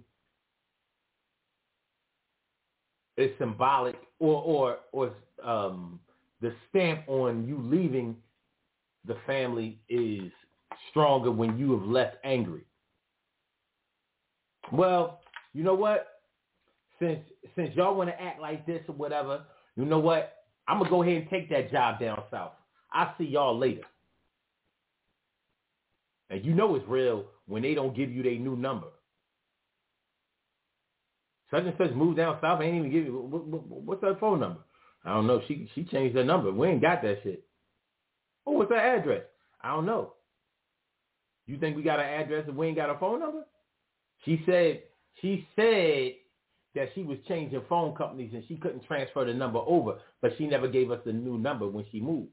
is symbolic or the stamp on you leaving the family is stronger when you have left angry. Well, you know what? Since y'all want to act like this or whatever, you know what? I'm going to go ahead and take that job down south. I'll see y'all later. And you know it's real when they don't give you their new number. Such and such moved down south, ain't even give you, what's her phone number? I don't know. She changed her number. We ain't got that shit. Oh, what's her address? I don't know. You think we got an address if we ain't got a phone number? She said that she was changing phone companies and she couldn't transfer the number over, but she never gave us the new number when she moved.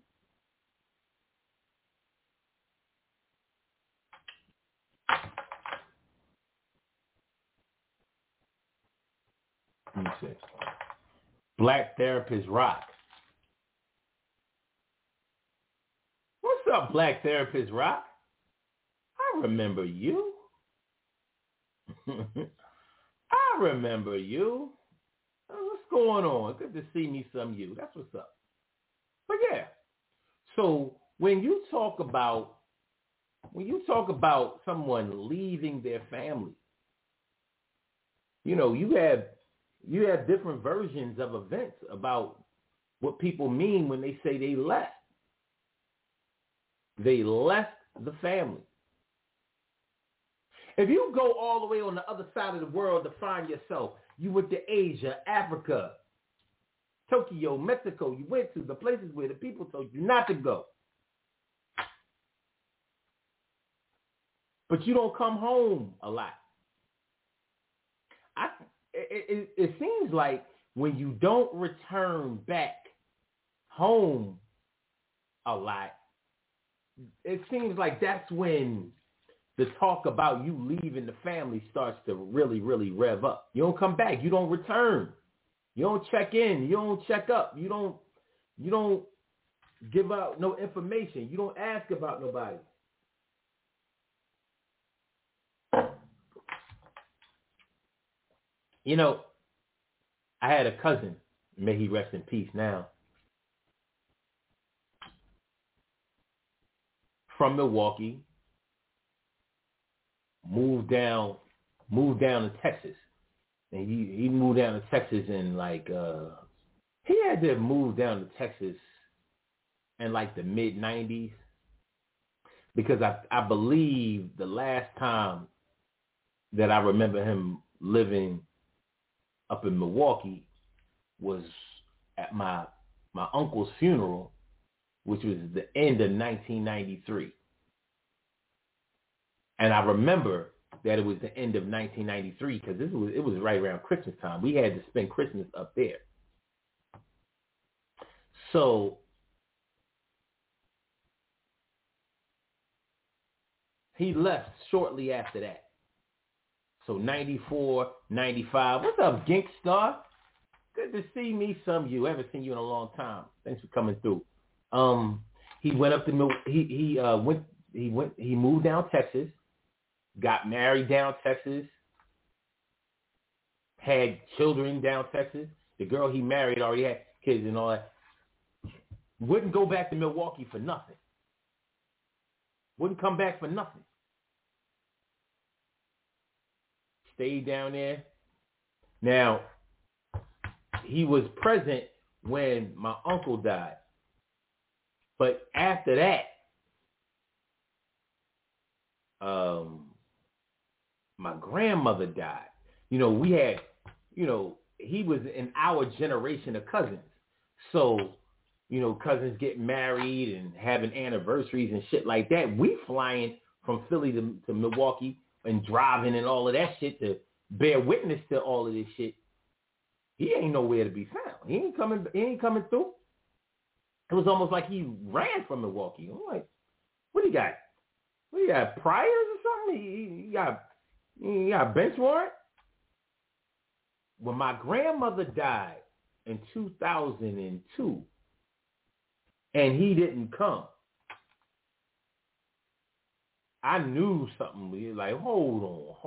Let me see. Black Therapist Rock. What's up, Black Therapist Rock? I remember you. I remember you. What's going on? Good to see me some you. That's what's up. But yeah. So when you talk about someone leaving their family, you have different versions of events about what people mean when they say they left. They left the family. If you go all the way on the other side of the world to find yourself, you went to Asia, Africa, Tokyo, Mexico, you went to the places where the people told you not to go. But you don't come home a lot. It seems like when you don't return back home a lot, it seems like that's when the talk about you leaving the family starts to really, really rev up. You don't come back. You don't return. You don't check in. You don't check up. You don't give out no information. You don't ask about nobody. You know, I had a cousin, may he rest in peace now, from Milwaukee, moved down to Texas. And he moved down to Texas in like he had to have moved down to Texas in like the mid 90s, because I believe the last time that I remember him living up in Milwaukee was at my uncle's funeral, which was the end of 1993. And I remember that it was the end of 1993 because it was right around Christmas time. We had to spend Christmas up there. So he left shortly after that. So 94, 95. What's up, Gink Star? Good to see me, some of you. I haven't seen you in a long time. Thanks for coming through. He went up to he moved down Texas, got married down Texas, had children down Texas. The girl he married already had kids and all that. Wouldn't go back to Milwaukee for nothing. Wouldn't come back for nothing. Stayed down there. Now, he was present when my uncle died. But after that, my grandmother died. We had, he was in our generation of cousins. So, cousins get married and having anniversaries and shit like that. We flying from Philly to Milwaukee and driving and all of that shit to bear witness to all of this shit. He ain't nowhere to be found. He ain't coming through. It was almost like he ran from Milwaukee. I'm like, what do you got? What do you got, priors or something? He got a bench warrant? When my grandmother died in 2002, and he didn't come, I knew something. We were like, hold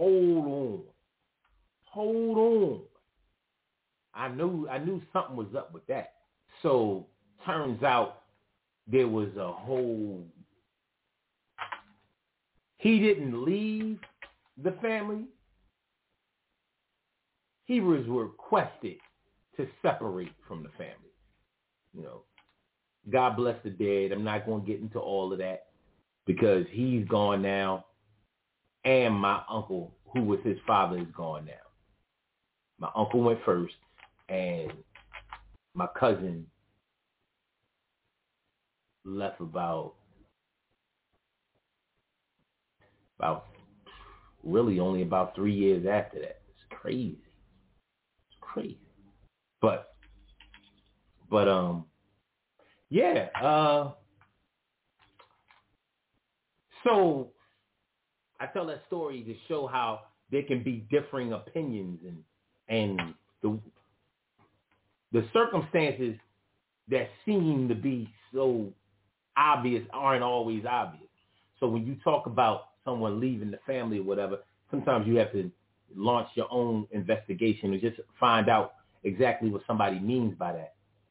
on. I knew something was up with that. So turns out there was a whole. He didn't leave the family. He was requested to separate from the family. God bless the dead. I'm not going to get into all of that because he's gone now, and my uncle, who was his father, is gone now. My uncle went first, and my cousin left about really only about 3 years after that. It's crazy. But yeah. So I tell that story to show how there can be differing opinions and the circumstances that seem to be so obvious aren't always obvious. So when you talk about someone leaving the family or whatever, sometimes you have to launch your own investigation and just find out exactly what somebody means by that.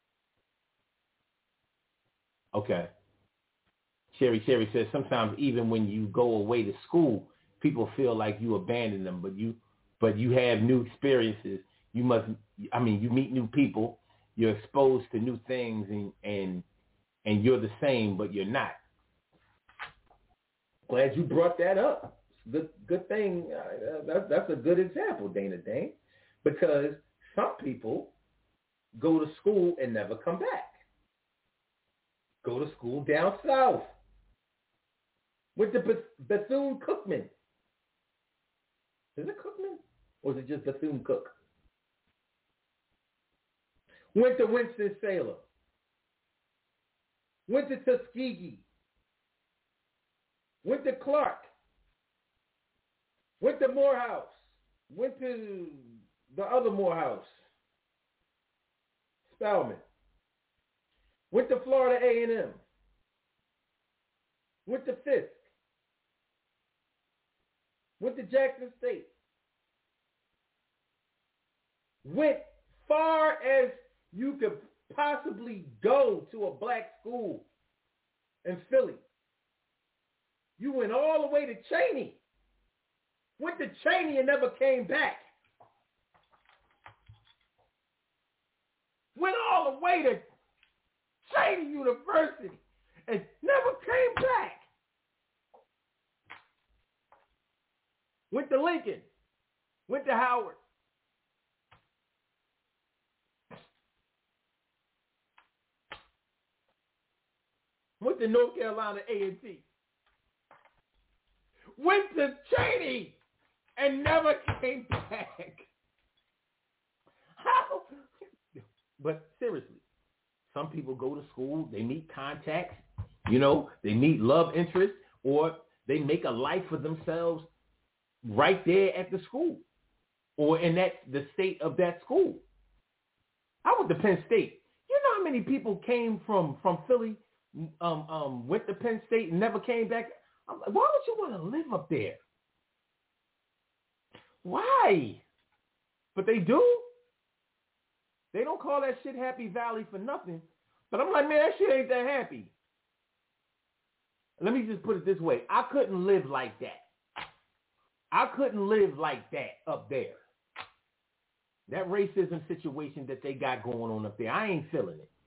Okay. Sherry says sometimes even when you go away to school, people feel like you abandoned them, but you have new experiences. You meet new people, you're exposed to new things, and you're the same, but you're not. Glad you brought that up. Good thing. That's a good example, Dana Dane, because some people go to school and never come back. Go to school down south with the Bethune-Cookman. Is it Cookman? Or is it just Bethune-Cook? Went to Winston-Salem. Went to Tuskegee. Went to Clark. Went to Morehouse. Went to the other Morehouse. Spelman. Went to Florida A&M. Went to Fisk. Went to Jackson State. went far as you could possibly go to a black school in Philly. You went all the way to Cheney. Went to Cheney and never came back. Went all the way to Cheney University and never came back. Went to Lincoln. Went to Howard. Went to North Carolina A&T. Went to Cheney and never came back. How? But seriously, some people go to school, they meet contacts, they meet love interests, or they make a life for themselves right there at the school or in the state of that school. I went to Penn State. You know how many people came from Philly, went to Penn State and never came back? I'm like, why would you want to live up there? Why? But they do. They don't call that shit Happy Valley for nothing. But I'm like, man, that shit ain't that happy. Let me just put it this way. I couldn't live like that. I couldn't live like that up there. That racism situation that they got going on up there, I ain't feeling it.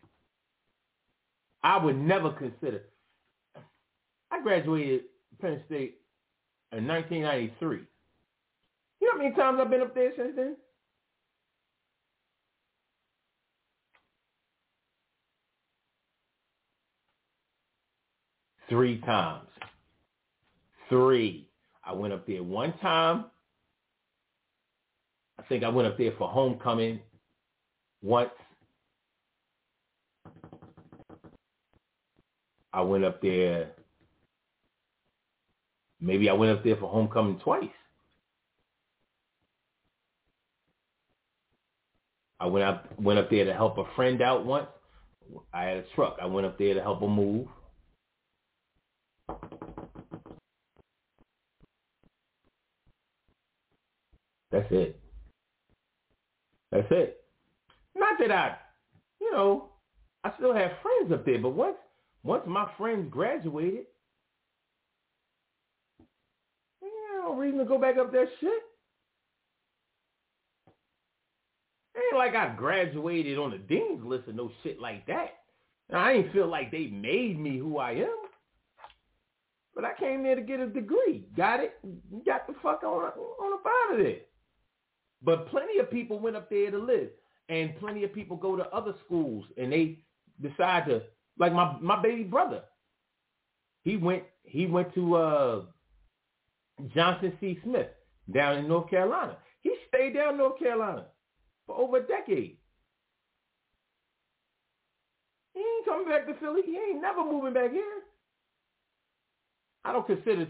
I would never consider. I graduated Penn State in 1993. You know how many times I've been up there since then? Three times. I went up there one time. I think I went up there for homecoming once. I went up there. Maybe I went up there for homecoming twice. I went up there to help a friend out once. I had a truck. I went up there to help her move. That's it. Not that I still have friends up there, but once my friends graduated, no reason to go back up that shit. Ain't like I graduated on the dean's list or no shit like that. Now, I ain't feel like they made me who I am. But I came there to get a degree. Got it? Got the fuck on up out of there. But plenty of people went up there to live. And plenty of people go to other schools and they decide to, like my baby brother. He went to Johnson C. Smith down in North Carolina. He stayed down in North Carolina for over a decade. He ain't coming back to Philly. He ain't never moving back here. I don't consider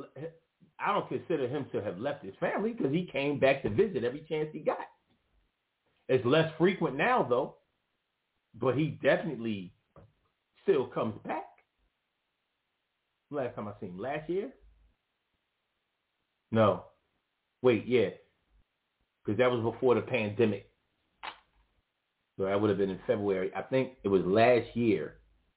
him to have left his family because he came back to visit every chance he got. It's less frequent now, though, but he definitely still comes back. Last time I seen him, last year? No. Wait, yeah. Because that was before the pandemic. So that would have been in February. I think it was last year.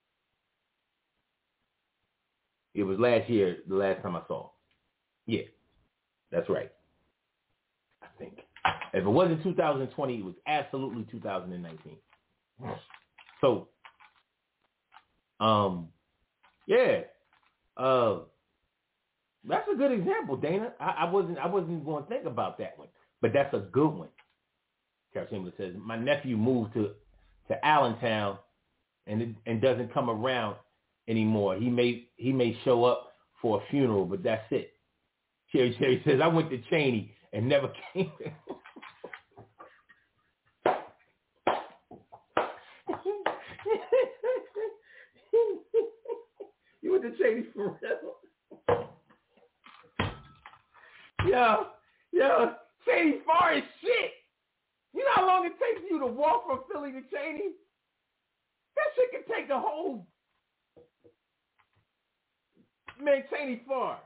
It was last year, the last time I saw him. Yeah, that's right. I think. If it wasn't 2020, it was absolutely 2019. So, yeah. That's a good example, Dana. I wasn't going to think about that one, but that's a good one. Carol Chamberlain says, my nephew moved to Allentown and doesn't come around anymore. He may show up for a funeral, but that's it. Cherry says, I went to Cheney and never came back. You went to Cheney for real? Yo, Cheney far as shit. You know how long it takes you to walk from Philly to Cheney? That shit can take a whole... Man, Cheney far.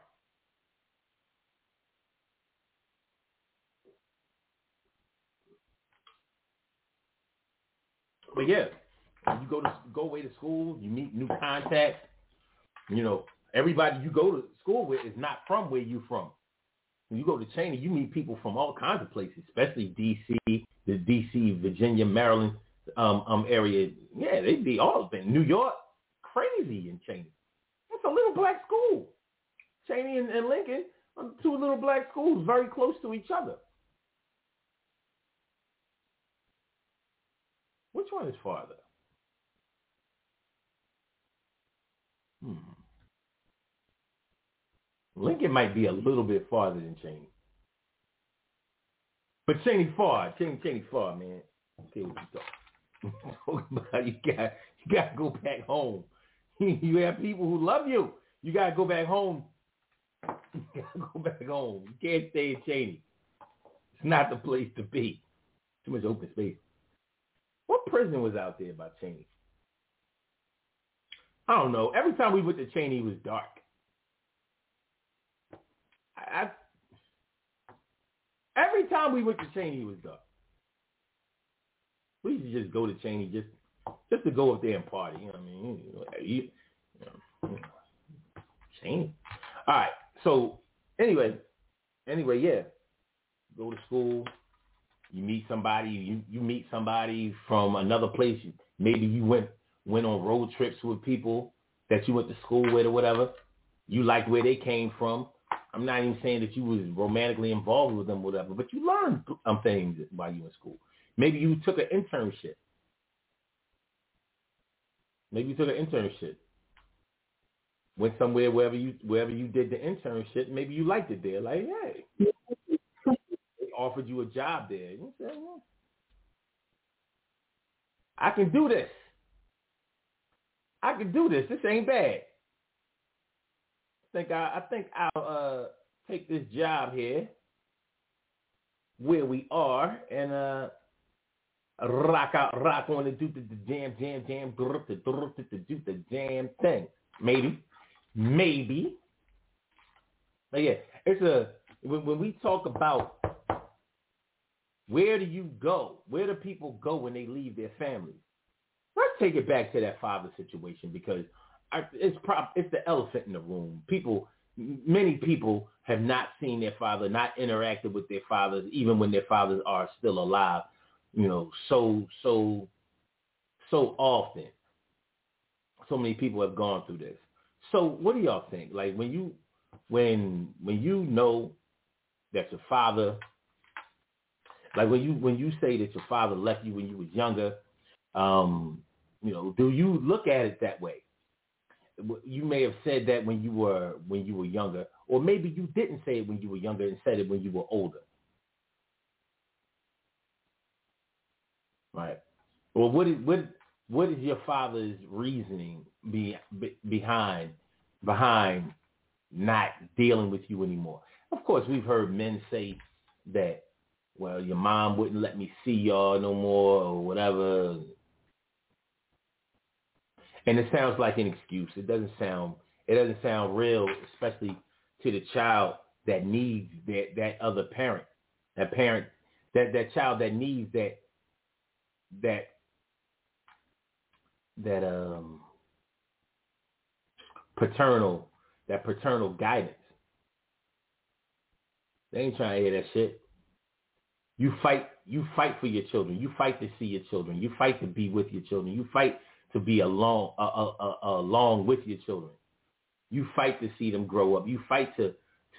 But yeah, you go away to school, you meet new contacts. You know, everybody you go to school with is not from where you from. When you go to Cheney, you meet people from all kinds of places, especially D.C., the D.C., Virginia, Maryland area. Yeah, they be all been New York, crazy in Cheney. It's a little black school. Cheney and Lincoln are two little black schools very close to each other. Which one is farther? Lincoln might be a little bit farther than Cheney. But Cheney far, man. Okay, you got to go back home. You have people who love you. You got to go back home. You got to go back home. You can't stay in Cheney. It's not the place to be. Too much open space. What prison was out there by Cheney? I don't know. Every time we went to Cheney, it was dark. Every time we went to Cheney, it was dark. We used to just go to Cheney just to go up there and party. You know what I mean? Cheney. All right. So anyway, yeah. Go to school. You meet somebody. You meet somebody from another place. Maybe you went on road trips with people that you went to school with or whatever. You liked where they came from. I'm not even saying that you was romantically involved with them or whatever, but you learned things while you were in school. Maybe you took an internship. Went somewhere wherever you did the internship. Maybe you liked it there. Like, hey, they offered you a job there. You say, well, I can do this. This ain't bad. I think I'll take this job here where we are and rock on and do the jam, do the damn thing. Maybe. But yeah, when we talk about where do you go, where do people go when they leave their families? Let's take it back to that father situation because it's the elephant in the room. Many people have not seen their father, not interacted with their fathers, even when their fathers are still alive. You know, so often. So many people have gone through this. So what do y'all think? Like when you know that your father, like when you say that your father left you when you was younger, do you look at it that way? You may have said that when you were younger, or maybe you didn't say it when you were younger and said it when you were older. Right. Well, what is your father's reasoning behind not dealing with you anymore? Of course, we've heard men say that, well, your mom wouldn't let me see y'all no more or whatever. And it sounds like an excuse. It doesn't sound real, especially to the child that needs that other parent, that child that needs that paternal guidance. They ain't trying to hear that shit. You fight for your children. You fight to see your children. You fight to be with your children. You fight to be along with your children. You fight to see them grow up. You fight to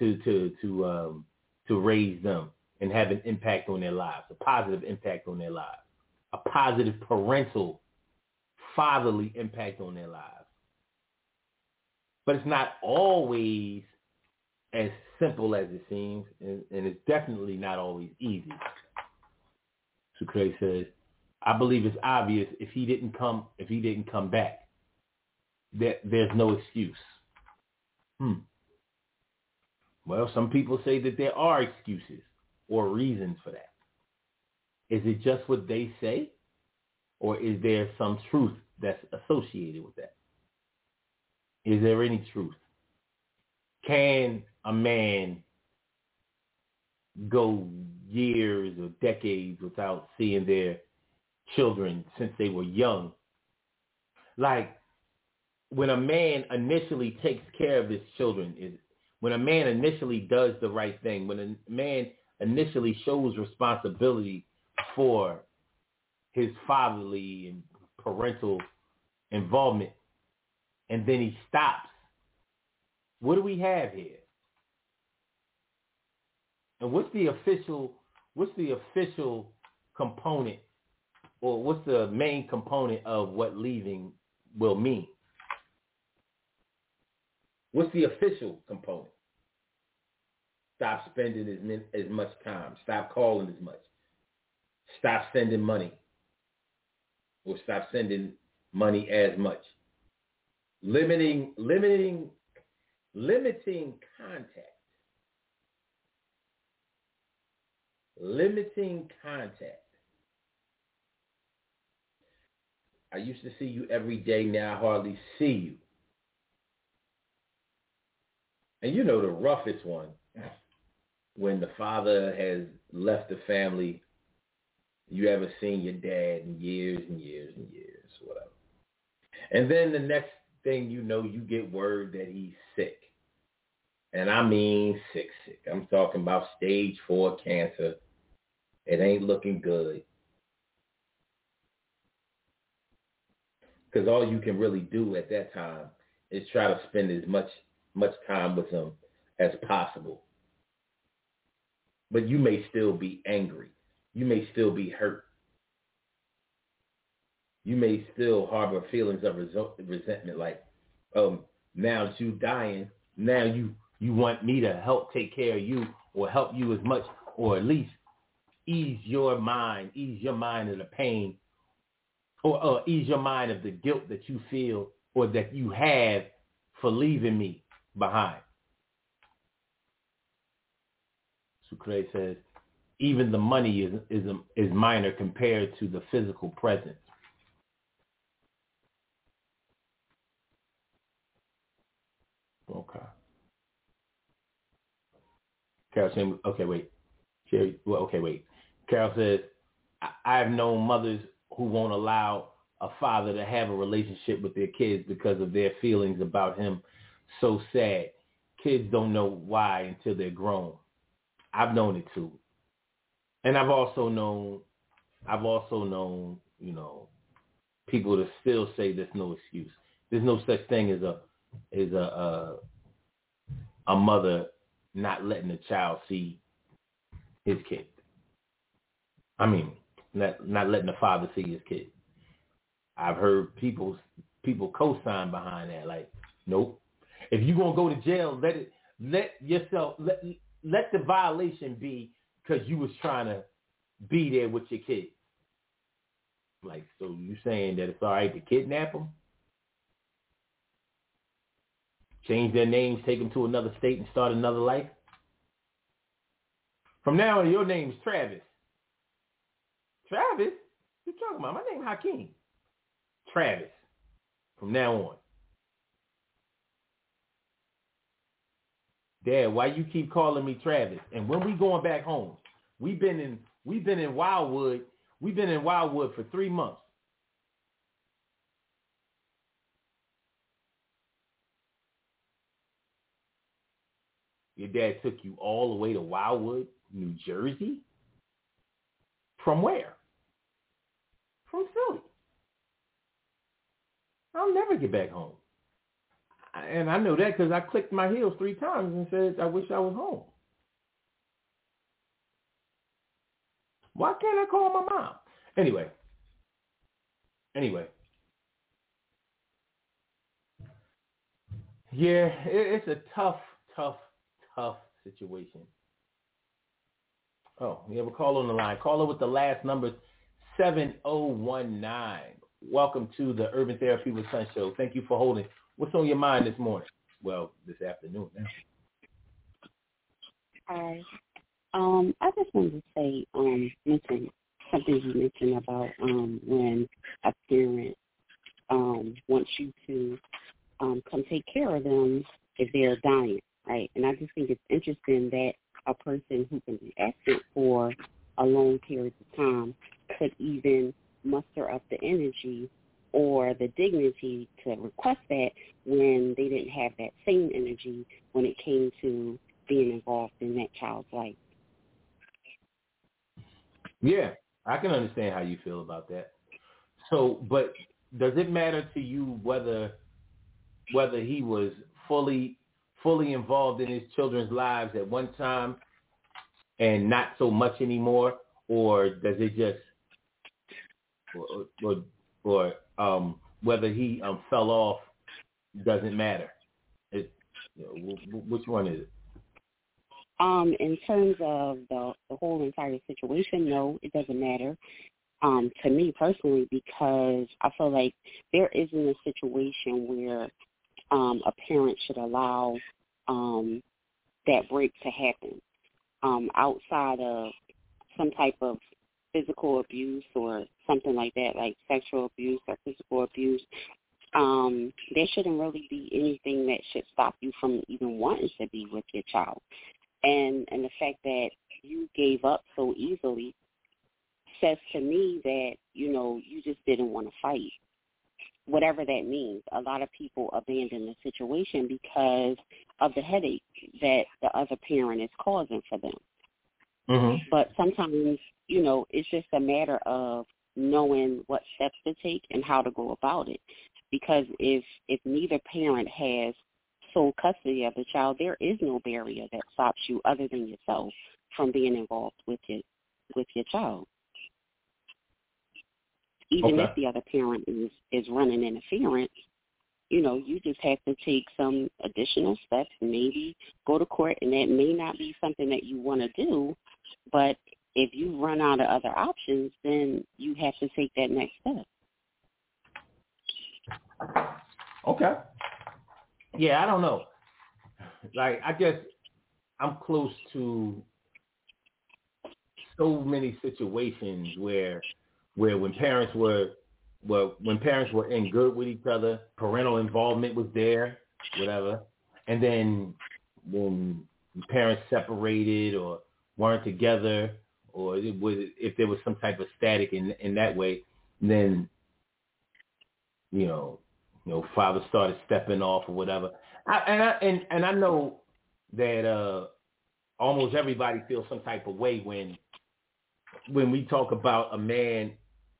raise them and have an impact on their lives, a positive impact on their lives, a positive parental, fatherly impact on their lives. But it's not always as simple as it seems, and it's definitely not always easy. So Craig says, I believe it's obvious if he didn't come back, that there's no excuse. Well, some people say that there are excuses or reasons for that. Is it just what they say, or is there some truth that's associated with that? Is there any truth? Can a man go years or decades without seeing their children since they were young. Like, when a man initially takes care of his children, when a man initially does the right thing, when a man initially shows responsibility for his fatherly and parental involvement, and then he stops, what do we have here? And what's the official component, or what's the main component of what leaving will mean? What's the official component? Stop spending as much time. Stop calling as much. Stop sending money. Or stop sending money as much. Limiting contact. Limiting contact. I used to see you every day. Now I hardly see you. And you know the roughest one, when the father has left the family, you haven't seen your dad in years and years and years, whatever. And then the next thing you know, you get word that he's sick. And I mean sick. I'm talking about stage 4 cancer. It ain't looking good. Because all you can really do at that time is try to spend as much time with him as possible. But you may still be angry. You may still be hurt. You may still harbor feelings of resentment, like, now that you dying, now you want me to help take care of you, or help you as much, or at least ease your mind of the pain, or ease your mind of the guilt that you feel or that you have for leaving me behind. Sucre says, even the money is minor compared to the physical presence. Okay. Carol saying, okay, wait. Carol says, I've known mothers who won't allow a father to have a relationship with their kids because of their feelings about him. So sad. Kids don't know why until they're grown. I've known it too. And I've also known, people that still say there's no excuse. There's no such thing as a mother not letting a child see his kid. I mean, not letting the father see his kid. I've heard people co-sign behind that, like, nope. If you're gonna go to jail, let the violation be because you was trying to be there with your kid. Like, so you saying that it's all right to kidnap them, change their names, take them to another state, and start another life? From now on, your name's Travis. Travis? What you talking about? My name's Hakeem. Travis. From now on. Dad, why you keep calling me Travis? And when we going back home? We've been in Wildwood. We've been in Wildwood for 3 months. Your dad took you all the way to Wildwood, New Jersey? From where? From Philly. I'll never get back home. And I know that because I clicked my heels 3 times and said, I wish I was home. Why can't I call my mom? Anyway. Yeah, it's a tough situation. Oh, we have a caller on the line. Caller with the last number 7019. Welcome to the Urban Therapy with Sun Show. Thank you for holding. What's on your mind this morning? Well, this afternoon now. Hi. I just wanted to say, mention something you mentioned about when a parent wants you to come take care of them if they're dying, right? And I just think it's interesting that a person who can be absent for a long period of time could even muster up the energy or the dignity to request that when they didn't have that same energy when it came to being involved in that child's life. Yeah, I can understand how you feel about that. So, but does it matter to you whether he was fully involved in his children's lives at one time and not so much anymore, or does it just, or whether he fell off doesn't matter? Which one is it? In terms of the whole entire situation, no, it doesn't matter. To me personally, because I feel like there isn't a situation where a parent should allow that break to happen outside of some type of physical abuse or something like that, like sexual abuse or physical abuse. There shouldn't really be anything that should stop you from even wanting to be with your child. And the fact that you gave up so easily says to me that, you just didn't want to fight, whatever that means. A lot of people abandon the situation because of the headache that the other parent is causing for them. Mm-hmm. But sometimes, it's just a matter of knowing what steps to take and how to go about it. Because if neither parent has sole custody of the child, there is no barrier that stops you other than yourself from being involved with your child. Even if the other parent is running interference, you just have to take some additional steps, maybe go to court, and that may not be something that you want to do, but if you run out of other options, then you have to take that next step. Okay. Yeah, I don't know. Like, I guess I'm close to so many situations where when parents were in good with each other, parental involvement was there, whatever, and then when parents separated or weren't together, or if there was some type of static in that way, then father started stepping off or whatever. I know that almost everybody feels some type of way when we talk about a man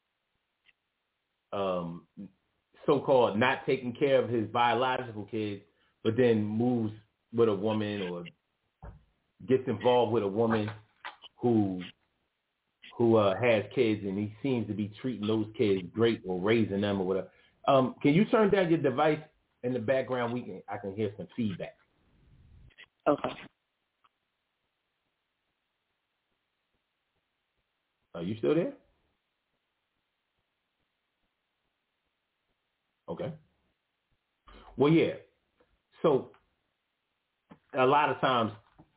so-called not taking care of his biological kids, but then moves with a woman or gets involved with a woman who has kids, and he seems to be treating those kids great or raising them or whatever. Can you turn down your device in the background? I can hear some feedback. Okay. Are you still there? Okay. Well, yeah. So a lot of times,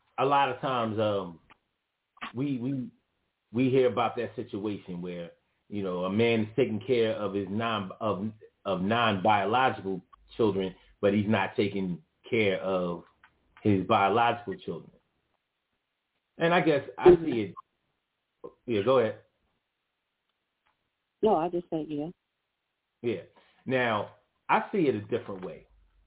we hear about that situation where a man is taking care of his non-biological children, but he's not taking care of his biological children. And I guess I see it. Yeah, go ahead. No, I just said yeah. Yeah. Now, I see it a different way,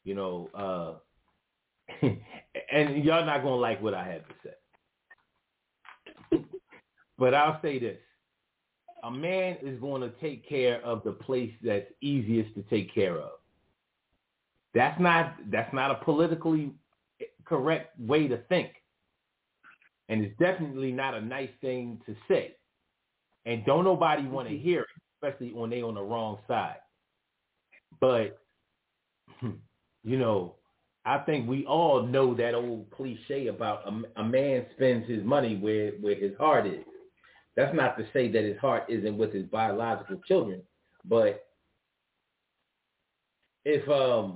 and y'all not going to like what I have to say. But I'll say this. A man is going to take care of the place that's easiest to take care of. That's not a politically correct way to think. And it's definitely not a nice thing to say. And don't nobody want to hear it, especially when they on the wrong side. But, I think we all know that old cliche about a man spends his money where his heart is. That's not to say that his heart isn't with his biological children, but if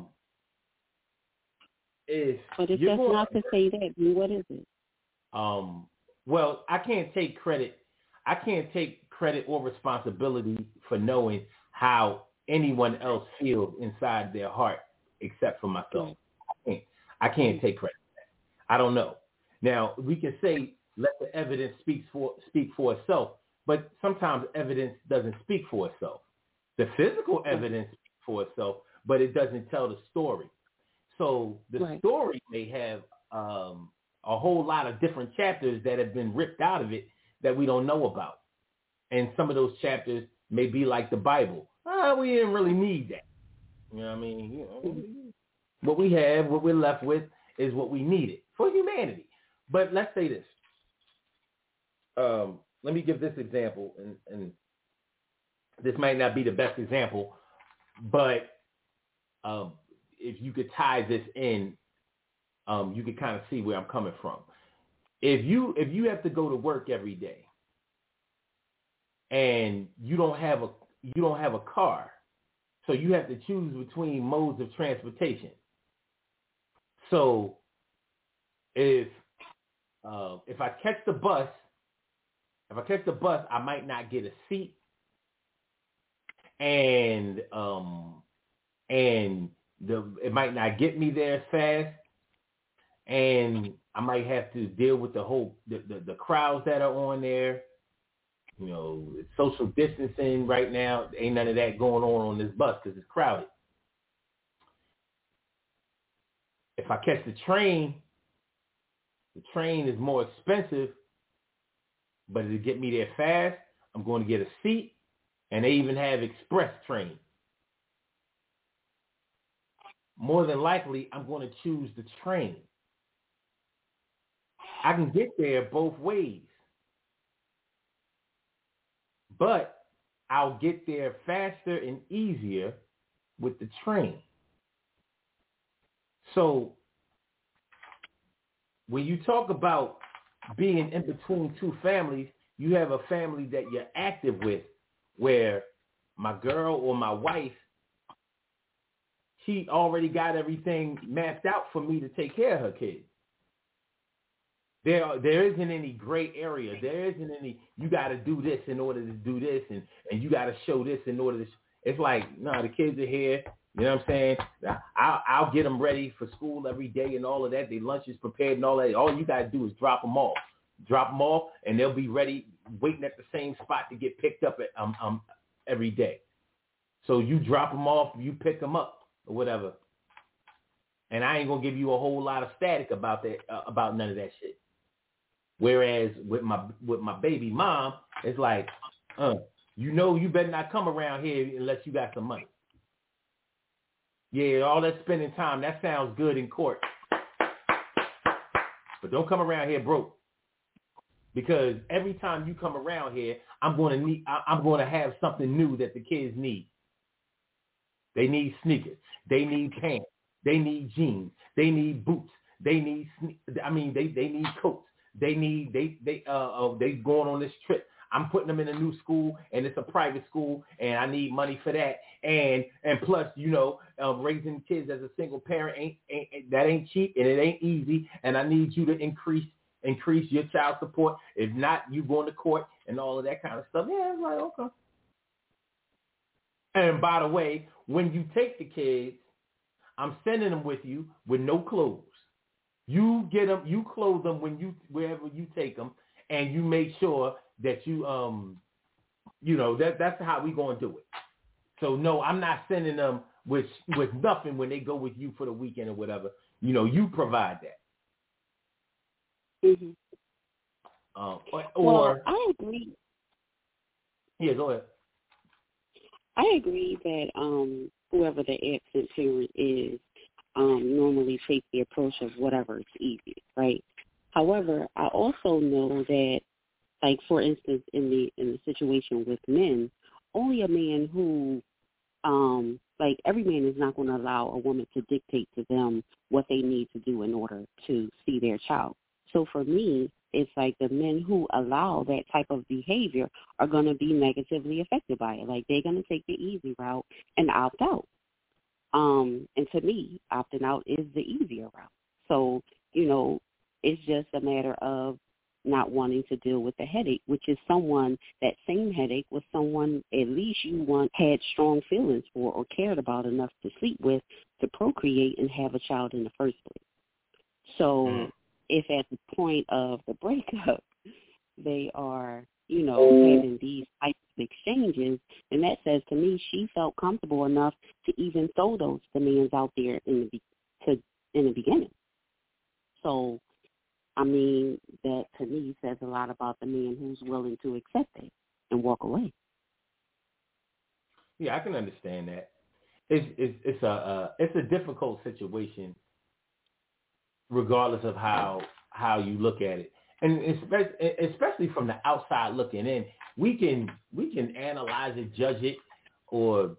but it's just not to say that. What is it? Well, I can't take credit or responsibility for knowing how anyone else feels inside their heart except for myself. I can't take credit for that. I don't know. Now, we can say let the evidence speak for itself, but sometimes evidence doesn't speak for itself. The physical evidence speaks for itself, but it doesn't tell the story. So the story may have a whole lot of different chapters that have been ripped out of it that we don't know about. And some of those chapters may be like the Bible. We didn't really need that. You know what I mean? What we have, what we're left with, is what we needed for humanity. But let's say this. Let me give this example, and this might not be the best example, but if you could tie this in, you could kind of see where I'm coming from. If you have to go to work every day and you don't have a car, so you have to choose between modes of transportation. So if I catch the bus, I might not get a seat, and it might not get me there as fast, and I might have to deal with the crowds that are on there. You know, it's social distancing right now. Ain't none of that going on this bus because it's crowded. If I catch the train is more expensive, but it'll get me there fast. I'm going to get a seat, and they even have express train. More than likely, I'm going to choose the train. I can get there both ways, but I'll get there faster and easier with the train. So when you talk about being in between two families, you have a family that you're active with, where my girl or my wife, she already got everything mapped out for me to take care of her kids. There isn't any gray area. There isn't any, you got to do this in order to do this, and you got to show this in order to. It's like, no, the kids are here. You know what I'm saying? I'll get them ready for school every day and all of that. Their lunch is prepared and all that. All you got to do is drop them off. And they'll be ready, waiting at the same spot to get picked up at every day. So you drop them off, you pick them up or whatever. And I ain't gonna give you a whole lot of static about that, about none of that shit. Whereas with my baby mom, it's like, you better not come around here unless you got some money. Yeah, all that spending time, that sounds good in court. But don't come around here broke. Because every time you come around here, I'm going to have something new that the kids need. They need sneakers. They need pants. They need jeans. They need boots. They need they need coats. They going on this trip. I'm putting them in a new school, and it's a private school, and I need money for that. And plus, raising kids as a single parent ain't cheap, and it ain't easy. And I need you to increase your child support. If not, you going to court and all of that kind of stuff. Yeah, it's like, okay. And by the way, when you take the kids, I'm sending them with you with no clothes. You get them, you clothe them wherever you take them, and you make sure that that's how we going to do it. So no, I'm not sending them with nothing when they go with you for the weekend or whatever. You provide that. Mm-hmm. Or I agree. Yeah, go ahead. I agree that whoever the absent parent is normally takes the approach of whatever is easy, right? However, I also know that, like for instance, in the situation with men, only a man who, every man is not going to allow a woman to dictate to them what they need to do in order to see their child. So for me, it's like the men who allow that type of behavior are going to be negatively affected by it. Like they're going to take the easy route and opt out. And to me, opting out is the easier route. So, it's just a matter of not wanting to deal with the headache, which is that same headache was someone at least you had strong feelings for or cared about enough to sleep with, to procreate and have a child in the first place. So if at the point of the breakup they are, having these types of exchanges, and that says to me she felt comfortable enough to even throw those demands out there in the beginning. So, I mean, that to me says a lot about the man who's willing to accept it and walk away. Yeah, I can understand that. It's a difficult situation, regardless of how you look at it, and especially from the outside looking in, we can analyze it, judge it, or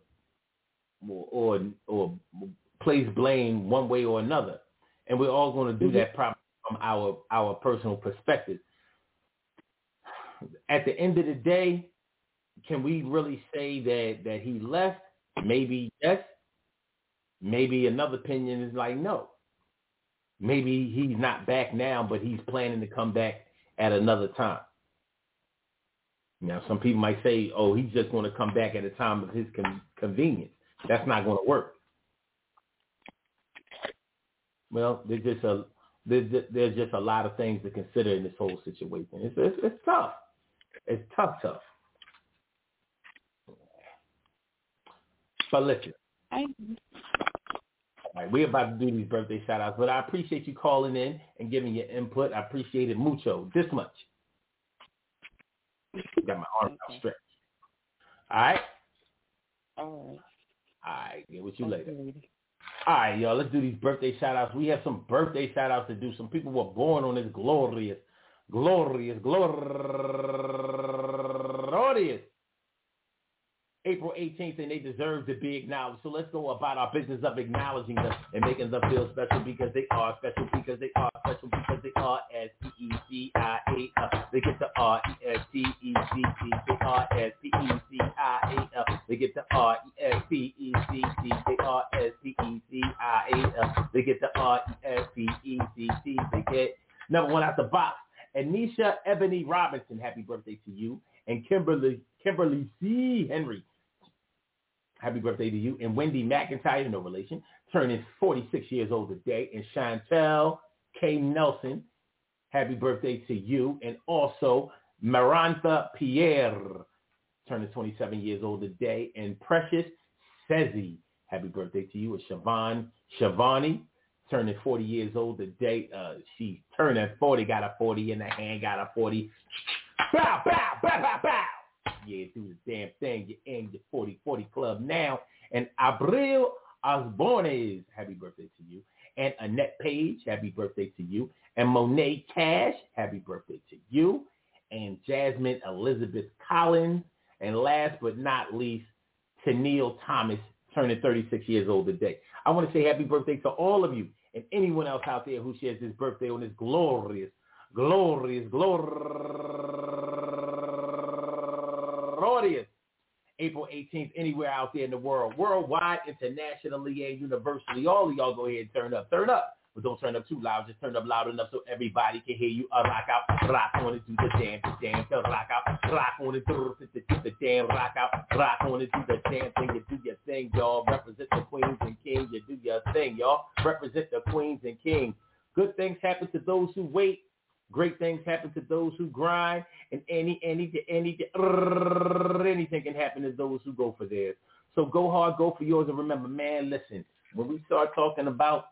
place blame one way or another, and we're all going to do that probably from our personal perspective. At the end of the day, can we really say that he left? Maybe yes. Maybe another opinion is like no. Maybe he's not back now, but he's planning to come back at another time. Now, some people might say, oh, he's just going to come back at a time of his convenience. That's not going to work. Well, there's just a lot of things to consider in this whole situation. It's tough. It's tough. But listen. All right, we're about to do these birthday shout-outs, but I appreciate you calling in and giving your input. I appreciate it mucho. This much. Got my arm outstretched. All right? All right, get with you later. All right, y'all, let's do these birthday shout-outs. We have some birthday shout-outs to do. Some people were born on this glorious April 18th, and they deserve to be acknowledged. So let's go about our business of acknowledging them and making them feel special because they are special, because they are special, because they are S-P-E-C-I-A-F. They get the R-E-S-T-E-C-T. They are S-P-E-C-I-A-F. They get the R-E-S-P-E-C-T. They are S-P-E-C-I-A-F. They get the R-E-S-P-E-C-T. They get number one out the box. Anisha Ebony Robinson, happy birthday to you. And Kimberly C. Henry, happy birthday to you. And Wendy McIntyre, no relation, turning 46 years old today. And Chantel K. Nelson, happy birthday to you. And also Marantha Pierre, turning 27 years old today. And Precious Sezi, happy birthday to you. And Shavani, turning 40 years old today. She's turning 40, got a 40 in the hand, got a 40. Bow, bow, bow, bow, bow. Yeah, do the damn thing. You're in the 40-40 club now. And Abril Osborne, happy birthday to you. And Annette Page, happy birthday to you. And Monet Cash, happy birthday to you. And Jasmine Elizabeth Collins. And last but not least, Tennille Thomas, turning 36 years old today. I want to say happy birthday to all of you and anyone else out there who shares his birthday on this glorious April 18th, anywhere out there in the world, worldwide, internationally, and universally. All of y'all go ahead and turn up. But don't turn up too loud. Just turn up loud enough so everybody can hear you. Rock out, rock on it, do the damn, rock out, rock on it, do the damn, rock out, rock on it, do the damn thing. You do your thing, y'all. Represent the queens and kings. You do your thing, y'all. Represent the queens and kings. Good things happen to those who wait. Great things happen to those who grind, and anything can happen to those who go for theirs. So go hard, go for yours, and remember, man, listen, when we start talking about,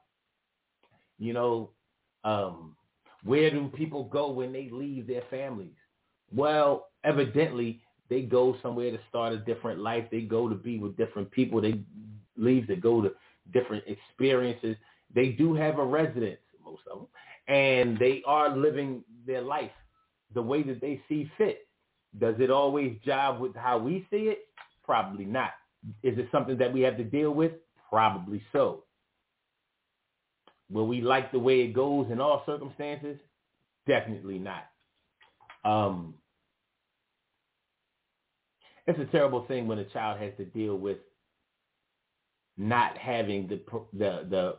where do people go when they leave their families? Well, evidently, they go somewhere to start a different life. They go to be with different people. They leave to go to different experiences. They do have a residence, most of them. And they are living their life the way that they see fit. Does it always jive with how we see it? Probably not. Is it something that we have to deal with? Probably so. Will we like the way it goes in all circumstances? Definitely not. It's a terrible thing when a child has to deal with not having the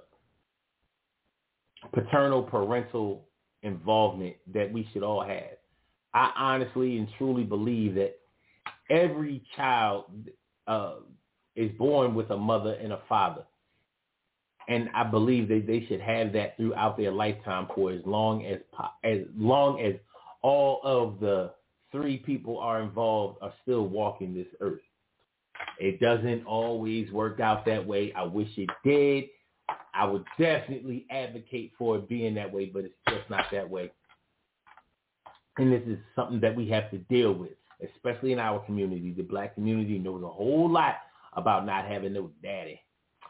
paternal parental involvement that we should all have. I honestly and truly believe that every child is born with a mother and a father. And I believe that they should have that throughout their lifetime for as long as all of the 3 people are involved are still walking this earth. It doesn't always work out that way. I wish it did. I would definitely advocate for it being that way, but it's just not that way. And this is something that we have to deal with, especially in our community. The black community knows a whole lot about not having no daddy.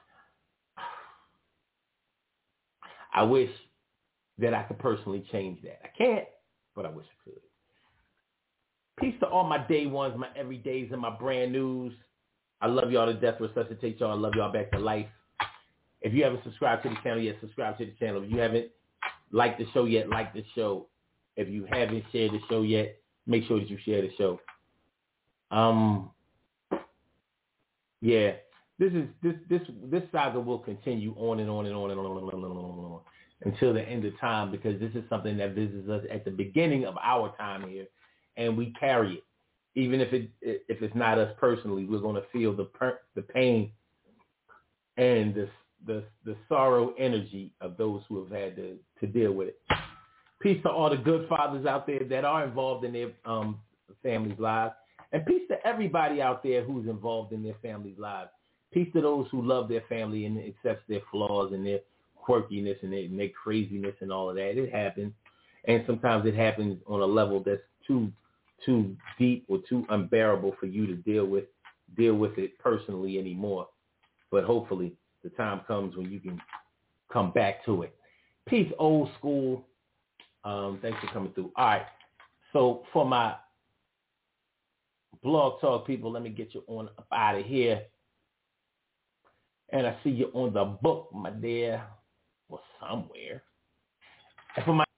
I wish that I could personally change that. I can't, but I wish I could. Peace to all my day ones, my everydays, and my brand news. I love y'all to death. Resuscitate y'all. I love y'all back to life. If you haven't subscribed to the channel yet, subscribe to the channel. If you haven't liked the show yet, like the show. If you haven't shared the show yet, make sure that you share the show. Yeah, this saga will continue on and on and on and on and on until the end of time, because this is something that visits us at the beginning of our time here, and we carry it. Even if it's not us personally, we're going to feel the pain and the sorrow energy of those who have had to deal with it. Peace to all the good fathers out there that are involved in their families' lives. And peace to everybody out there who's involved in their families' lives. Peace to those who love their family and accept their flaws and their quirkiness and their craziness and all of that. It happens. And sometimes it happens on a level that's too deep or too unbearable for you to deal with it personally anymore. But hopefully the time comes when you can come back to it. Peace, old school. Thanks for coming through. All right. So for my Blog Talk people, let me get you on up out of here. And I see you on the book, my dear, or somewhere. And for my